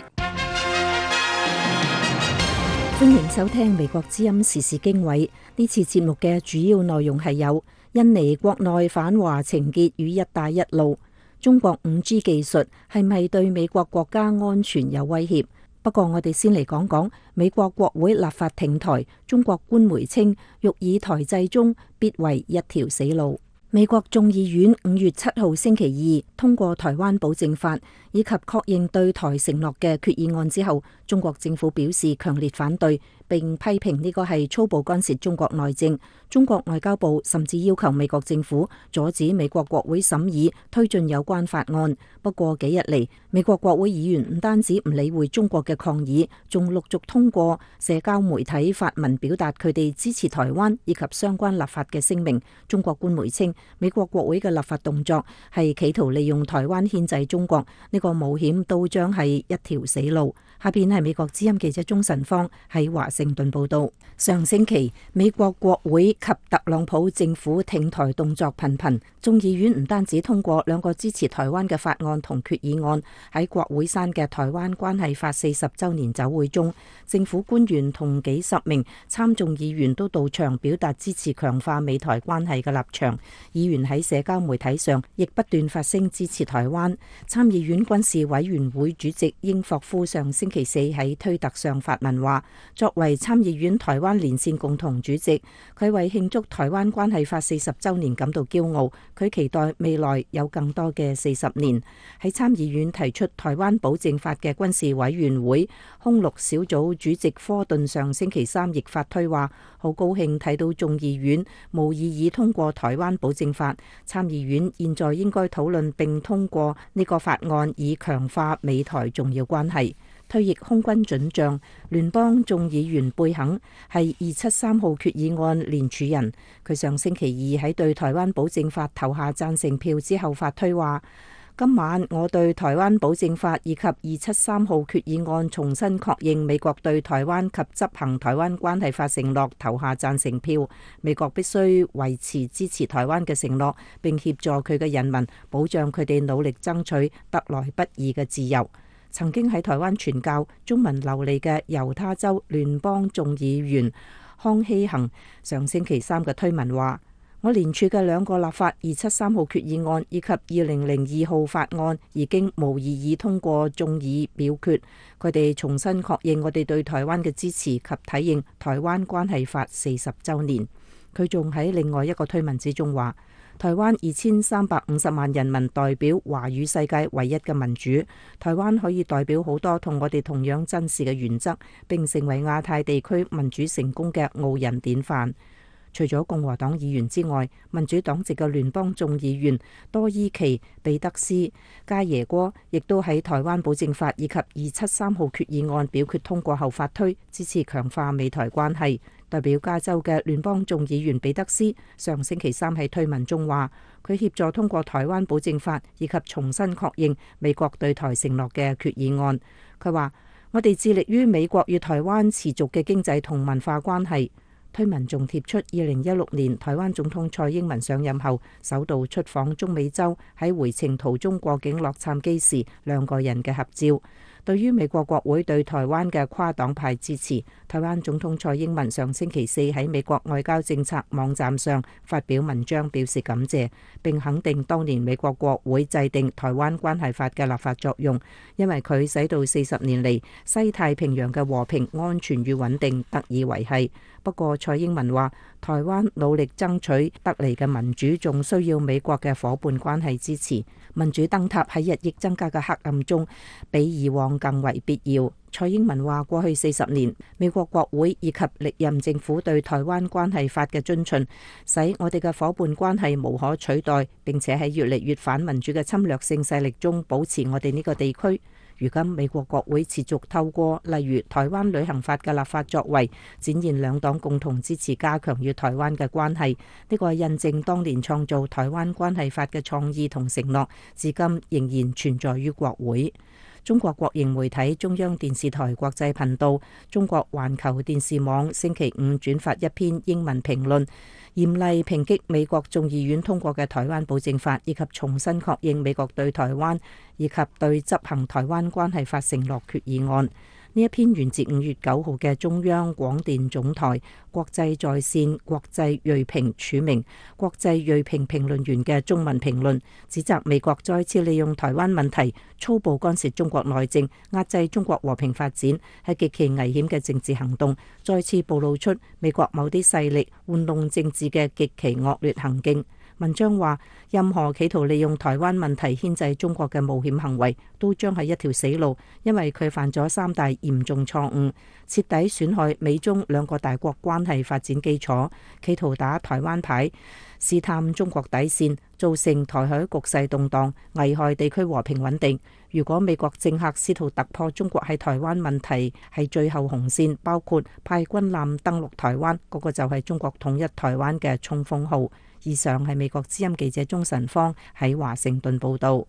歡迎收聽美國之音時事經緯。呢次節目嘅主要內容係有印尼國內反華情結與一帶一路，中國五 G 技術係咪對美國國家安全有威脅？不過我哋先嚟講講美國國會立法挺台，中國官媒稱欲以台制中必為一條死路。美國眾議院五月七號星期二通過台灣保證法以及確認對台承諾嘅決議案之後，中國政府表示強烈反對，並批評呢個係粗暴干涉中國內政。中國外交部甚至要求美國政府阻止美國國會審議推進有關法案。不過幾日嚟，美國國會議員唔單止唔理會中國嘅抗議，仲陸續通過社交媒體發文表達佢哋支持台灣以及相關立法嘅聲明。中國官媒稱，美國國會嘅立法動作係企圖利用台灣牽制中國，呢個冒險都將係一條死路。下邊係美國之音記者鍾晨芳喺華盛頓報道。上星期美國國會及特朗普政府挺台動作頻頻，眾議院唔單止通過兩個支持台灣嘅法案同決議案，喺國會山嘅台灣關係法四十週年酒會中，政府官員同幾十名參眾議員都到場表達支持強化美台關係嘅立場。議員喺社交媒體上亦不斷發聲支持台灣。參議院軍事委員會主席英霍夫上星期四喺推特上發文話，作為參議院台灣連線共同主席，佢為慶祝台灣關係法四十週年感到驕傲。佢期待未來有更多嘅四十年。喺參議院提出台灣保證法嘅軍事委員會空陸小組主席科頓上星期三亦發推話，好高興睇到眾議院無異議通過台灣保證法。參議院現在應該討論並通過呢個法案，以強化美台重要關係。退役空軍准將、聯邦眾議員貝肯係二七三號決議案聯署人。佢上星期二喺對台灣保證法投下贊成票之後發推話，今晚我對台灣保證法以及二七三號決議案重新確認美國對台灣及執行台灣關係法承諾投下贊成票。美國必須維持支持台灣嘅承諾，並協助佢嘅人民保障佢哋努力爭取得來不易嘅自由。曾經喺台灣傳教、中文流利嘅猶他州聯邦眾議員康希恒上星期三嘅推文話，我連署嘅兩個立法二七三號決議案以及二零零二號法案已經無異議通過眾議表決，佢哋重新確認我哋對台灣嘅支持及體認台灣關係法四十週年。佢仲喺另外一個推文之中話，台灣二千三百五十萬人民代表華語世界唯一嘅民主，台灣可以代表好多同我哋同樣珍視嘅原則，並成為亞太地區民主成功嘅傲人典範。除咗共和黨議員之外，民主黨籍嘅聯邦眾議員多伊奇、彼得斯、加耶哥亦都喺台灣保證法以及二七三號決議案表決通過後發推，支持強化美台關係。代表加州嘅聯邦眾議員彼得斯上星期三喺推文中話，佢協助通過台灣保證法以及重新確認美國對台承諾嘅決議案。佢話，我哋致力於美國與台灣持續嘅經濟同文化關係。推文仲貼出二零一六年台灣總統蔡英文上任後首度出訪中美洲，喺回程途中過境洛杉磯時兩個人嘅合照。對於美國國會對台灣嘅跨黨派支持，台灣總統蔡英文上星期四喺美國外交政策網站上發表文章表示感謝，並肯定當年美國國會制定台灣關係法嘅立法作用，因為佢使到四十年嚟西太平洋嘅和平、安全與穩定得以維繫。不過蔡英文話，台灣努力爭取得嚟嘅民主仲需要美國嘅夥伴關係支持。 民主燈塔喺日益增加嘅黑暗中，比以往更為必要。蔡英文話：過去四十年，美國國會以及歷任政府對台灣關係法嘅遵循，使我哋嘅夥伴關係無可取代，並且喺越嚟越反民主嘅侵略性勢力中保持我哋呢個地區。如今美國國會持續透過例如台灣旅行法嘅立法作為，展現兩黨共同支持加強與台灣嘅關係。呢個係印證當年創造台灣關係法嘅創意同承諾，至今仍然存在於國會。中國國營媒體中央電視台國際頻道、中國環球電視網星期五轉發一篇英文評論，嚴厲抨擊美國眾議院通過嘅台灣保證法，以及重新確認美國對台灣以及對執行台灣關係法承諾決議案。呢一篇源自五月九號嘅中央廣電總台國際在線國際銳評署名國際銳評評論員嘅中文評論，指責美國再次利用台灣問題粗暴干涉中國內政，壓制中國和平發展，係極其危險嘅政治行動，再次暴露出美國某啲勢力玩弄政治嘅極其惡劣行徑。文章話，任何企圖利用台灣問題牽制中國嘅冒險行為，都將係一條死路，因為佢犯咗三大嚴重錯誤：徹底損害美中兩個大國關係發展基礎，企圖打台灣牌，試探中國底線，造成台海局勢動盪，危害地區和平穩定。如果美國政客試圖突破中國喺台灣問題係最後紅線，包括派軍艦登陸台灣，嗰個就係中國統一台灣嘅衝鋒號。以上係美國之音記者鍾晨芳喺華盛頓報導。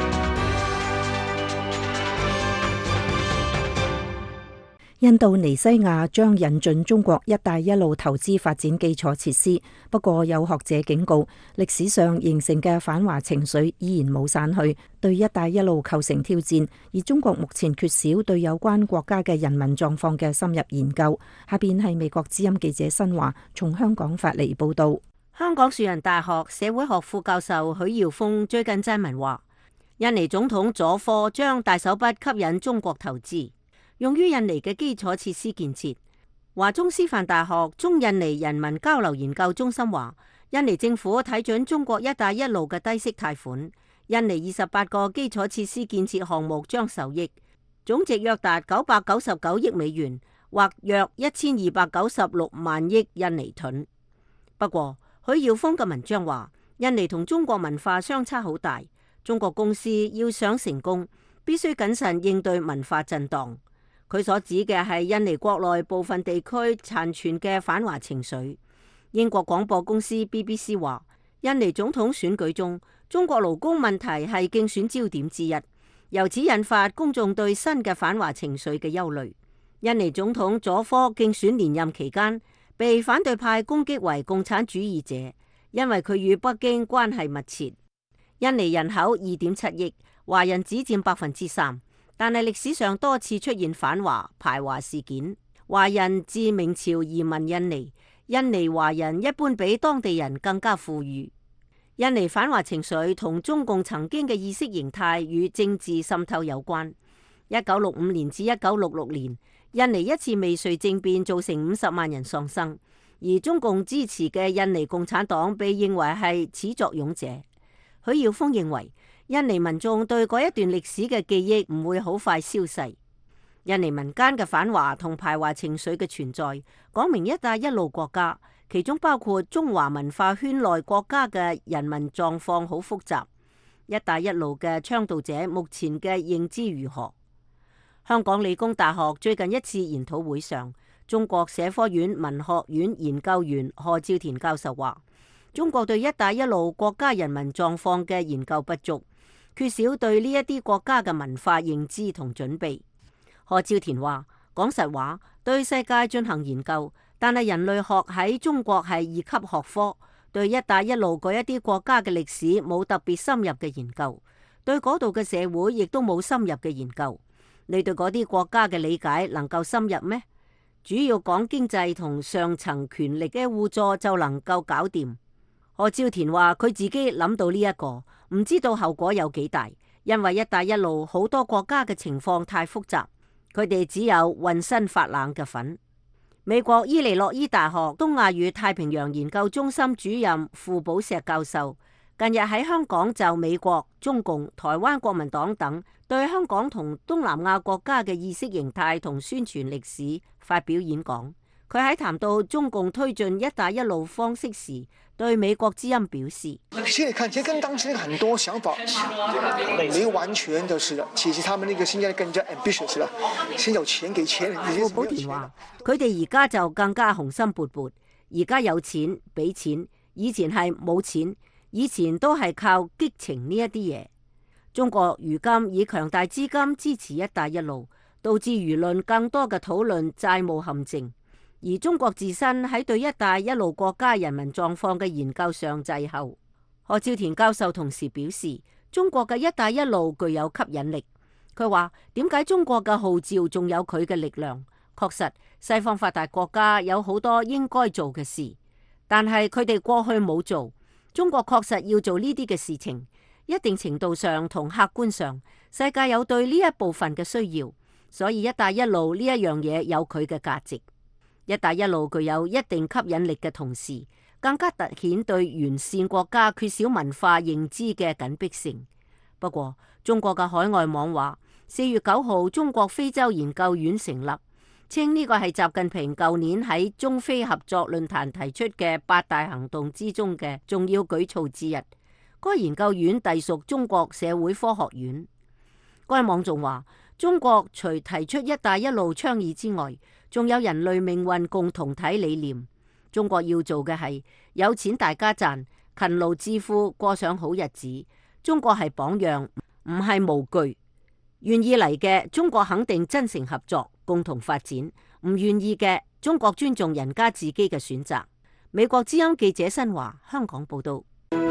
印度尼西亞將引進中國一帶一路投資發展基礎設施，不過有學者警告，歷史上形成嘅反華情緒依然冇散去，對一帶一路構成挑戰。而中國目前缺少對有關國家嘅人民狀況嘅深入研究。下邊係美國之音記者新華從香港發嚟報導。 香港樹仁大學社會學副教授許耀峰最近撰文話，印尼總統佐科將大手筆吸引中國投資，用於印尼嘅基礎設施建設。華中師範大學中印尼人民交流研究中心話，印尼政府睇準中國一帶一路嘅低息貸款，印尼二十八個基礎設施建設項目將受益，總值約達九百九十九億美元，或約一千二百九十六萬億印尼盾。不過，許耀峰嘅文章話，印尼同中國文化相差好大，中國公司要想成功，必須謹慎應對文化震盪。佢所指嘅係印尼國內部分地區殘存嘅反華情緒。英國廣播公司 B B C 話，印尼總統選舉中，中國勞工問題係競選焦點之一，由此引發公眾對新嘅反華情緒嘅憂慮。印尼總統佐科競選連任期間，被反對派攻擊為共產主義者，因為佢與北京關係密切。印尼人口二點七億，華人只佔百分之三，但係歷史上多次出現反華排華事件。華人自明朝移民印尼，印尼華人一般比當地人更加富裕。印尼反華情緒同中共曾經嘅意識形態與政治滲透有關。一九六五年至一九六六年，印尼一次未遂政變造成五十萬人喪生，而中共支持嘅印尼共產黨被認為係始作俑者。許耀峰認為，印尼民眾對嗰一段歷史嘅記憶唔會好快消逝。印尼民間嘅反華同排華情緒嘅存在，講明一帶一路國家，其中包括中華文化圈內國家嘅人民狀況好複雜。一帶一路嘅倡導者目前嘅認知如何？香港理工大學最近一次研討會上，中國社科院文學院研究員賀照田教授話，中國對一帶一路國家人民狀況嘅研究不足，缺少對呢一啲國家嘅文化認知同準備。賀照田話，講實話，對世界進行研究，但係人類學喺中國係二級學科，對一帶一路嗰一啲國家嘅歷史冇特別深入嘅研究，對嗰度嘅社會亦都冇深入嘅研究。你對嗰啲國家嘅理解能夠深入咩？主要講經濟同上層權力嘅互助就能夠搞掂。賀照田話佢自己諗到呢一個，唔知道後果有幾大，因為一帶一路好多國家嘅情況太複雜，佢哋只有渾身發冷嘅份。美國伊利諾伊大學東亞與太平洋研究中心主任傅寶石教授近日喺香港就美國、中共、台灣國民黨等對香港同東南亞國家嘅意識形態同宣傳歷史發表演講。佢喺談到中共推進一帶一路方式時，對美國之音表示： 現在看，其實跟當時很多想法沒完全就是，其實他們那個現在更加 ambitious 啦，先有錢給錢。 胡寶田話：佢哋而家就更加雄心勃勃，而家有錢俾錢，以前係冇錢，以前都係靠激情呢一啲嘢。中國如今以強大資金支持一帶一路，導致輿論更多嘅討論債務陷阱。而中國自身喺對一帶一路國家人民狀況嘅研究上滯後。何兆田教授同時表示，中國嘅一帶一路具有吸引力。佢話：點解中國嘅號召仲有佢嘅力量？確實，西方發達國家有好多應該做嘅事，但係佢哋過去冇做。中國確實要做呢啲嘅事情，一定程度上同客觀上，世界有對呢一部分嘅需要，所以一帶一路呢一樣嘢有佢嘅價值。一帶一路具有一定吸引力嘅同時，更加突顯對完善國家缺少文化認知嘅緊迫性。不過，中國嘅海外網話，四月九號中國非洲研究院成立，稱呢個係習近平舊年喺中非合作論壇提出嘅八大行動之中嘅重要舉措之一。該研究院隸屬中國社會科學院。該網仲話，中國除提出一帶一路倡議之外，仲有人類命運共同體理念。中國要做嘅係有錢大家賺，勤勞致富，過上好日子。中國係榜樣，唔係模具。願意嚟嘅，中國肯定真誠合作，共同發展；唔願意嘅，中國尊重人家自己嘅選擇。美國之音記者新華香港報道。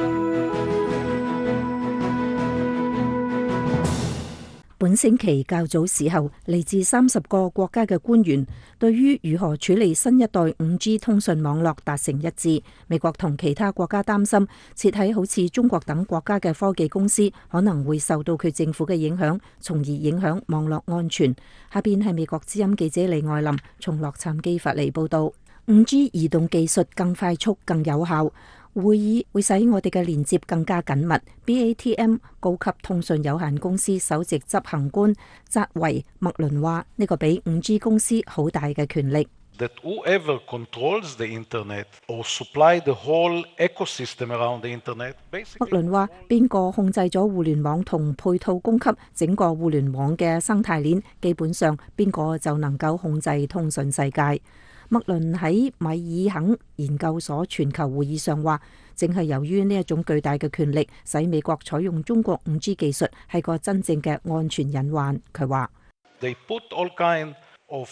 本星期較早時候，嚟自三十個國家嘅官員對於如何處理新一代五 G 通訊網絡達成一致。美國同其他國家擔心，設喺好似中國等國家嘅科技公司可能會受到佢政府嘅影響，從而影響網絡安全。下邊係美國之音記者李愛琳從洛杉磯發嚟報道。五 G 移動技術更快速、更有效。會議會使我哋嘅連接更加緊密。B A T M 高級通訊有限公司首席執行官扎維麥倫話：呢個俾五 G 公司好大嘅權力。 That whoever controls the internet or supply the whole ecosystem around the internet, basically。 麥倫話：邊個控制咗互聯網同配套供給整個互聯網嘅生態鏈，基本上邊個就能夠控制通訊世界。麥倫喺米爾肯研究所全球會議上話，正係由於呢一種巨大嘅權力，使美國採用中國五 G 技術係個真正嘅安全隱患。佢話 ：They put all kind of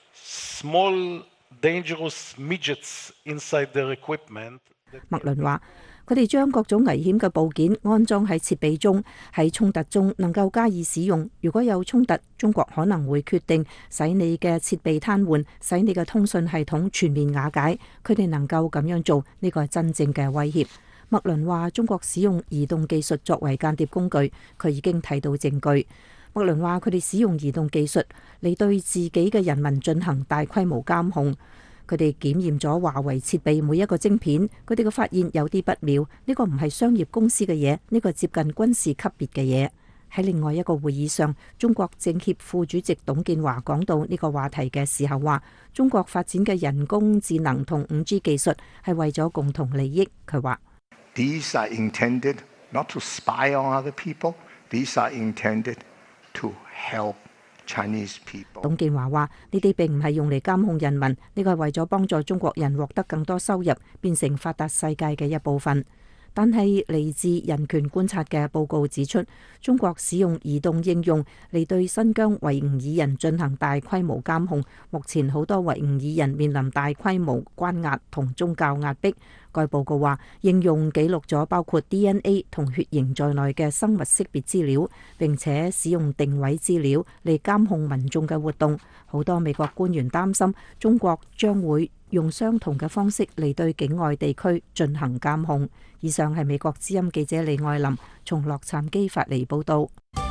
small dangerous midgets inside their equipment。 麥倫話：佢哋將各種危險嘅部件安裝喺設備中，喺衝突中能夠加以使用。如果有衝突，中國可能會決定使你嘅設備癱瘓，使你嘅通訊系統全面瓦解。佢哋能夠咁樣做，呢個係真正嘅威脅。麥倫話：中國使用移動技術作為間諜工具，佢已經睇到證據。麥倫話：佢哋使用移動技術嚟對自己嘅人民進行大規模監控。佢哋檢驗咗華為設備每一個晶片，佢哋嘅發現有啲不妙。呢個唔係商業公司嘅嘢，呢個接近軍事級別嘅嘢。喺另外一個會議上，中國政協副主席董建華講到呢個話題嘅時候話，中國發展嘅人工智能同五 G 技術係為咗共同利益。佢話 ：These are intended not to spy on other people. These are intended to help Chinese people。 董建華話：呢啲並唔係用嚟監控人民，呢個係為咗幫助中國人獲得更多收入，變成發達世界嘅一部分。但係嚟自人權觀察嘅報告指出，中國使用移動應用嚟對新疆維吾爾人進行大規模監控。目前好多維吾爾人面臨大規模關押同宗教壓迫。該報告話，應用記錄咗包括 D N A 同血型在內嘅生物識別資料，並且使用定位資料嚟監控民眾嘅活動。好多美國官員擔心中國將會用相同嘅方式嚟對境外地區進行監控。以上係美國之音記者李愛琳從洛杉磯發嚟報道。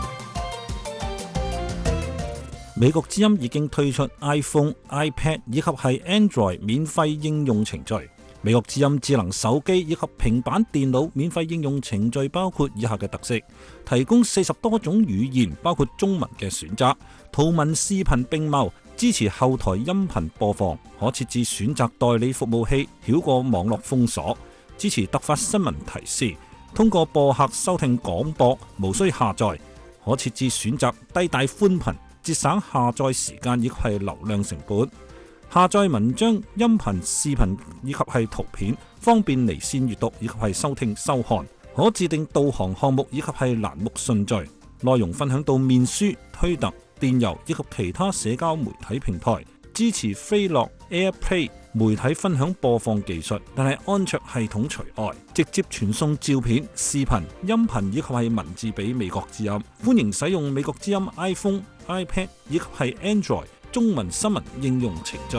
美國之音已經推出 iPhone、iPad 以及係 Android 免費應用程序。 美國之音智能手機以及平板電腦免費應用程序包括以下嘅特色：提供四十多種語言，包括中文嘅選擇，圖文視頻並茂，支持後台音頻播放，可設置選擇代理服務器，繞過網絡封鎖，支持突發新聞提示，通過播客收聽廣播，無需下載，可設置選擇低帶寬頻，節省下載時間以及係流量成本。下載文章、音頻、視頻以及係圖片，方便離線閱讀以及係收聽收看。可自定導航項目以及係欄目順序。內容分享到面書、推特、電郵以及其他社交媒體平台。支持飛樂 AirPlay 媒體分享播放技術，但係安卓系統除外。直接傳送照片、視頻、音頻以及係文字俾美國之音。歡迎使用美國之音 iPhone、iPad 以及係 Android中文新聞應用程序。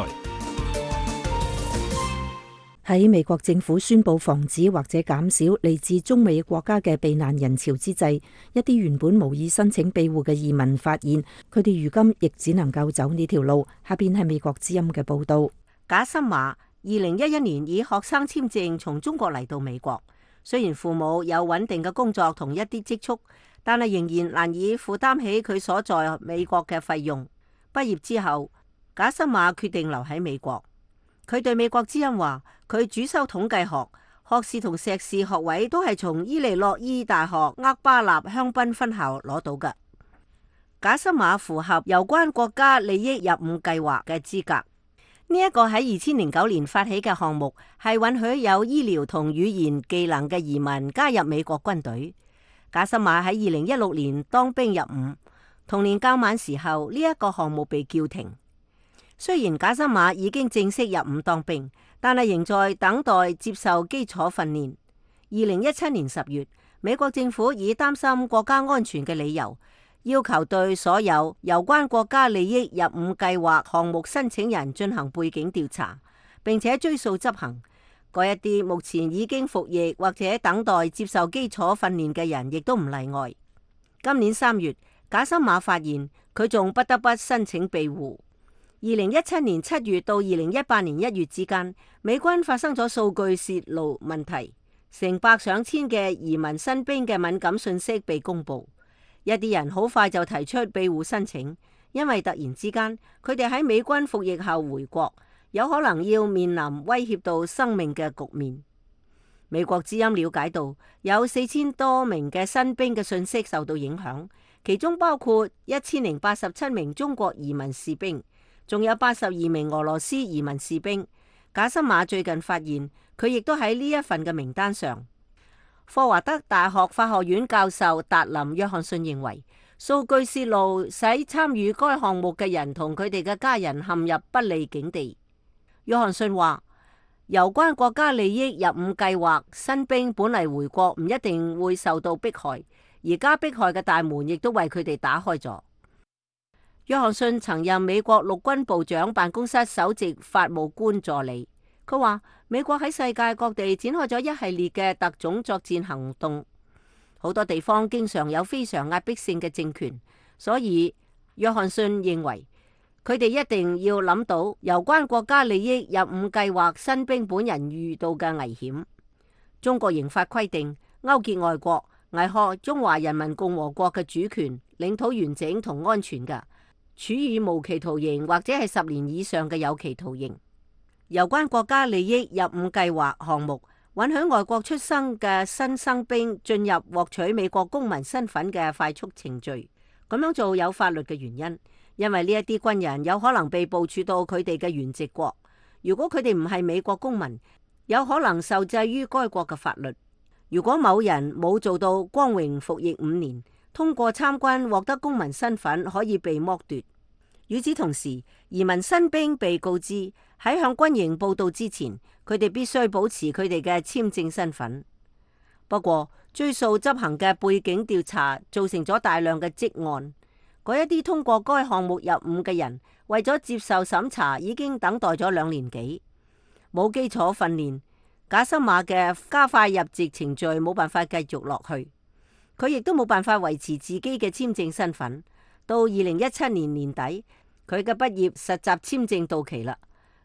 喺美國政府宣布防止或者減少嚟自中美國家嘅避難人潮之際，一啲原本無意申請庇護嘅移民發現，佢哋如今亦只能夠走呢條路。下邊係美國之音嘅報道。 賈森馬二零一一年以學生簽證從中國嚟到美國，雖然父母有穩定嘅工作同一啲積蓄，但係仍然難以負擔起佢所在美國嘅費用。畢業之後，賈森馬決定留喺美國。佢對美國之音話，佢主修統計學，學士同碩士學位都係從伊利諾伊大學厄巴納香檳分校攞到嘅。賈森馬符合有關國家利益入伍計劃嘅資格。呢一個喺二千零九年發起嘅項目，係允許有醫療同語言技能嘅移民加入美國軍隊。賈森馬喺二零一六年當兵入伍。同年較晚時候，呢、這、一個項目被叫停。雖然賈森馬已經正式入伍當兵，但係仍在等待接受基礎訓練。二零一七年十月，美國政府以擔心國家安全嘅理由，要求對所有有關國家利益入伍計劃項目申請人進行背景調查，並且追溯執行。嗰一啲目前已經服役或者等待接受基礎訓練嘅人，亦都唔例外。今年三月，賈森馬發現佢仲不得不申請庇護。二零一七年七月到二零一八年一月之間，美軍發生咗數據泄露問題，成百上千嘅移民新兵嘅敏感信息被公布，一啲人好快就提出庇護申請，因為突然之間佢哋喺美軍服役後回國，有可能要面臨威脅到生命嘅局面。美國之音了解到有四千多名嘅新兵嘅信息受到影響，其中包括一千零八十七名中國移民士兵，仲有八十二名俄羅斯移民士兵。賈森馬最近發現佢亦都喺呢一份嘅名單上。霍華德大學法學院教授達林約翰遜認為，數據泄露使參與該項目嘅人同佢哋嘅家人陷入不利境地。約翰遜話，有關國家利益入伍計劃，新兵本嚟回國唔一定會受到迫害，而家迫害嘅大門亦都為佢哋打開咗。約翰遜曾任美國陸軍部長辦公室首席法務官助理。佢話美國喺世界各地展開咗一系列嘅特種作戰行動，好多地方經常有非常壓迫性嘅政權，所以約翰遜認為佢哋一定要諗到有關國家利益入伍計劃新兵本人遇到嘅危險。中國刑法規定，勾結外國危害中華人民共和國嘅主權、領土完整同安全嘅，處以無期徒刑或者係十年以上嘅有期徒刑。有關國家利益入伍計劃項目允許外國出生嘅新生兵進入獲取美國公民身份嘅快速程序。咁樣做有法律嘅原因，因為呢一啲軍人有可能被部署到佢哋嘅原籍國。如果佢哋唔係美國公民，有可能受制於該國嘅法律。如果某人冇做到光榮服役五年，通過參軍獲得公民身份可以被剝奪。與此同時，移民新兵被告知喺向軍營報到之前，佢哋必須保持佢哋嘅簽證身份。不過，追溯執行嘅背景調查造成咗大量嘅積案。嗰一啲通過該項目入伍嘅人，為咗接受審查，已經等待咗兩年幾，冇基礎訓練。賈森馬嘅加快入籍程序冇辦法繼續落去，佢亦都冇辦法維持自己嘅簽證身份。到二零一七年年底，佢嘅畢業實習簽證到期啦。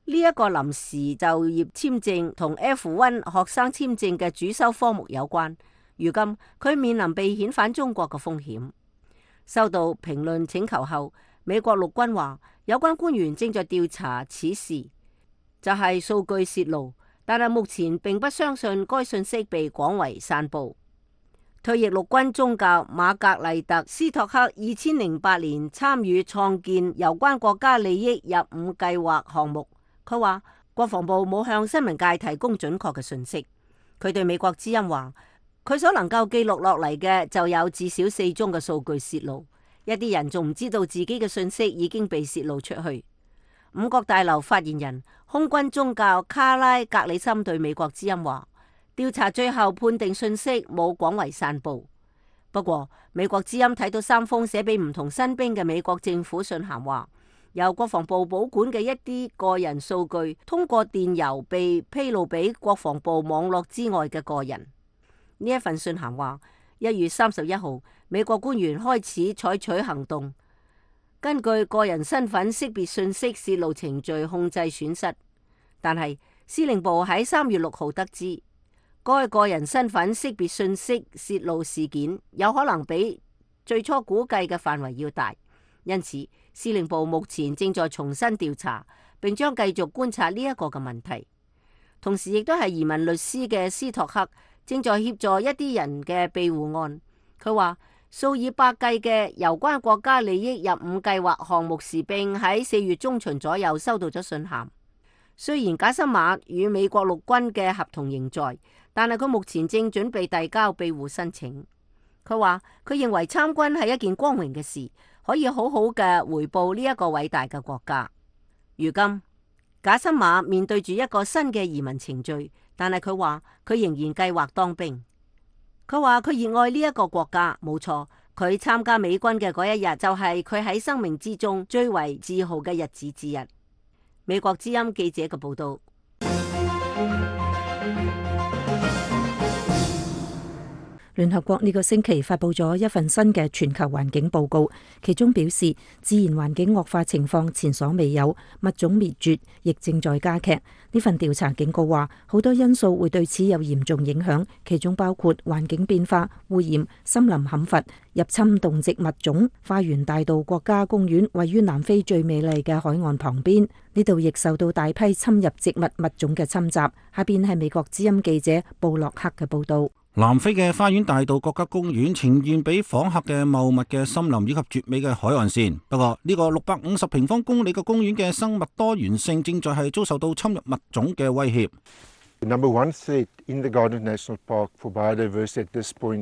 呢一個臨時就業簽證同 F 一 學生簽證嘅主修科目有關。如今佢面臨被遣返中國嘅風險。收到評論請求後，美國陸軍話有關官員正在調查此事，就係數據泄露，但係目前並不相信該信息被廣為散佈。退役陸軍中校馬格麗特斯托克二千零八年參與創建有關國家利益入伍計劃項目。佢話國防部冇向新聞界提供準確嘅信息。佢對美國之音話，佢所能夠記錄落嚟嘅就有至少四宗嘅數據泄露，一啲人仲唔知道自己嘅信息已經被泄露出去。五角大樓發言人空軍中校卡拉格里森對美國之音話，調查最後判定信息冇廣為散佈。不過美國之音睇到三封寫俾唔同新兵嘅美國政府信函話，由國防部保管嘅一啲個人數據通過電郵被披露俾國防部網絡之外嘅個人。呢一份信函話，一月三十一號美國官員開始採取行動，根據個人身份識別信息泄露程序控制損失。但係司令部喺三月六號得知，該個人身份識別信息泄露事件有可能比最初估計嘅範圍要大，因此司令部目前正在重新調查，並將繼續觀察呢一個嘅問題。同時亦都係移民律師嘅斯托克正在協助一啲人嘅庇護案。佢話數以百計嘅有關國家利益入伍計劃項目士兵喺四月中旬左右收到咗信函。雖然賈森馬與美國陸軍嘅合同仍在，但係佢目前正準備遞交庇護申請。佢話佢認為參軍係一件光榮嘅事，可以好好嘅回報呢一個偉大嘅國家。如今賈森馬面對住一個新嘅移民程序，但係佢話佢仍然計劃當兵。佢話佢熱愛呢一個國家，冇錯，佢參加美軍嘅嗰一日就係佢喺生命之中最為自豪嘅日子之一。美國之音記者嘅報道。 聯合國呢個星期發布咗一份新嘅全球環境報告，其中表示自然環境惡化情況前所未有，物種滅絕亦正在加劇。呢份調查警告話，好多因素會對此有嚴重影響，其中包括環境變化、污染、森林砍伐、入侵動植物種。花園大道國家公園位於南非最美麗嘅海岸旁邊，呢度亦受到大批侵入植物物種嘅侵襲。下邊係美國之音記者布洛克嘅報道。 南非嘅花園大道國家公園呈現俾訪客嘅茂密嘅森林以及絕美嘅海岸線。不過呢個六百五十平方公里嘅公園嘅生物多元性正在係遭受到侵入物種嘅威脅。 Number one threat in the Garden National Park for biodiversity at this point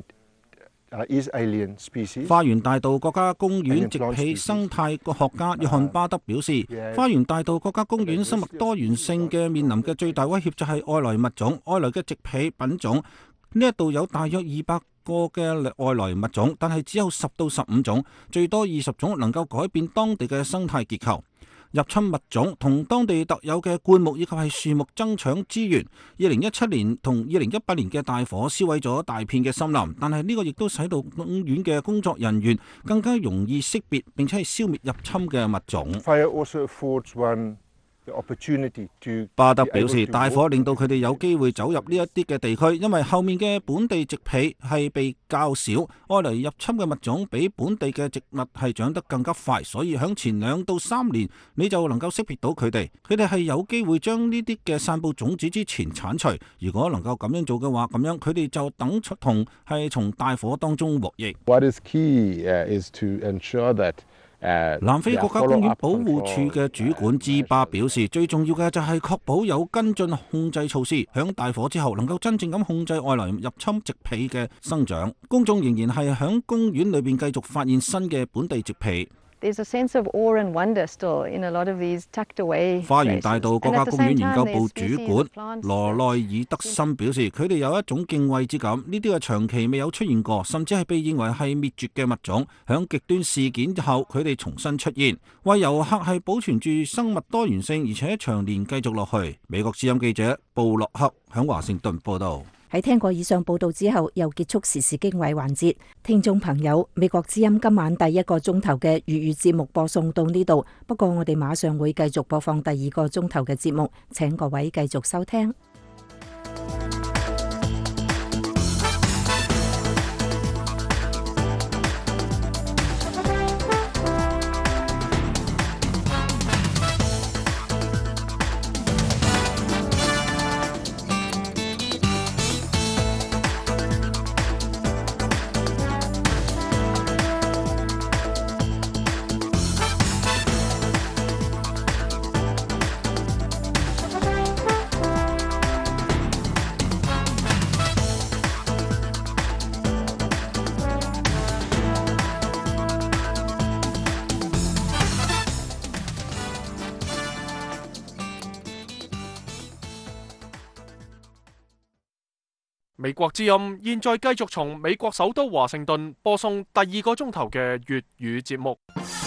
is alien species。 花園大道國家公園植被生態學家約翰巴德表示，花園大道國家公園生物多元性嘅面臨嘅最大威脅就係外來物種，外來嘅植被品種。呢一度有大約二百個嘅外來物種，但係只有十到十五種，最多二十種能夠改變當地嘅生態結構。入侵物種同當地特有嘅灌木以及係樹木爭搶資源。二零一七年同二零一八年嘅大火燒毀咗大片嘅森林，但係呢個亦都使到公園嘅工作人員更加容易識別並且係消滅入侵嘅物種。 Fire also affords one 巴德表示，大火令到佢哋有機會走入呢一啲嘅地區，因為後面嘅本地植被係被較少，外來入侵嘅物種比本地嘅植物係長得更加快，所以響前兩到三年你就能夠識別到佢哋。佢哋係有機會將呢啲嘅散佈種子之前剷除。如果能夠咁樣做嘅話，咁樣佢哋就等同係從大火當中獲益。 What is key is to ensure that 南非國家公園保護處嘅主管芝巴表示，最重要嘅就係確保有跟進控制措施，響大火之後能夠真正咁控制外來入侵植被嘅生長。公眾仍然係響公園裏邊繼續發現新嘅本地植被。 There's a sense of awe and wonder still in a lot of these tucked away places. 花園大道國家公園研究部主管羅內爾德森表示，佢哋有一種敬畏之感，呢啲係長期未有出現過，甚至係被認為係滅絕嘅物種。響極端事件後，佢哋重新出現，為遊客係保存住生物多元性，而且長年繼續落去。美國之音記者布洛克響華盛頓報道。 喺聽過以上報道之後，又結束時事經緯環節。聽眾朋友，美國之音今晚第一個鐘頭嘅粵語節目播送到呢度，不過我哋馬上會繼續播放第二個鐘頭嘅節目，請各位繼續收聽。 美國之音現在繼續從美國首都華盛頓播送第二個鐘頭嘅粵語節目。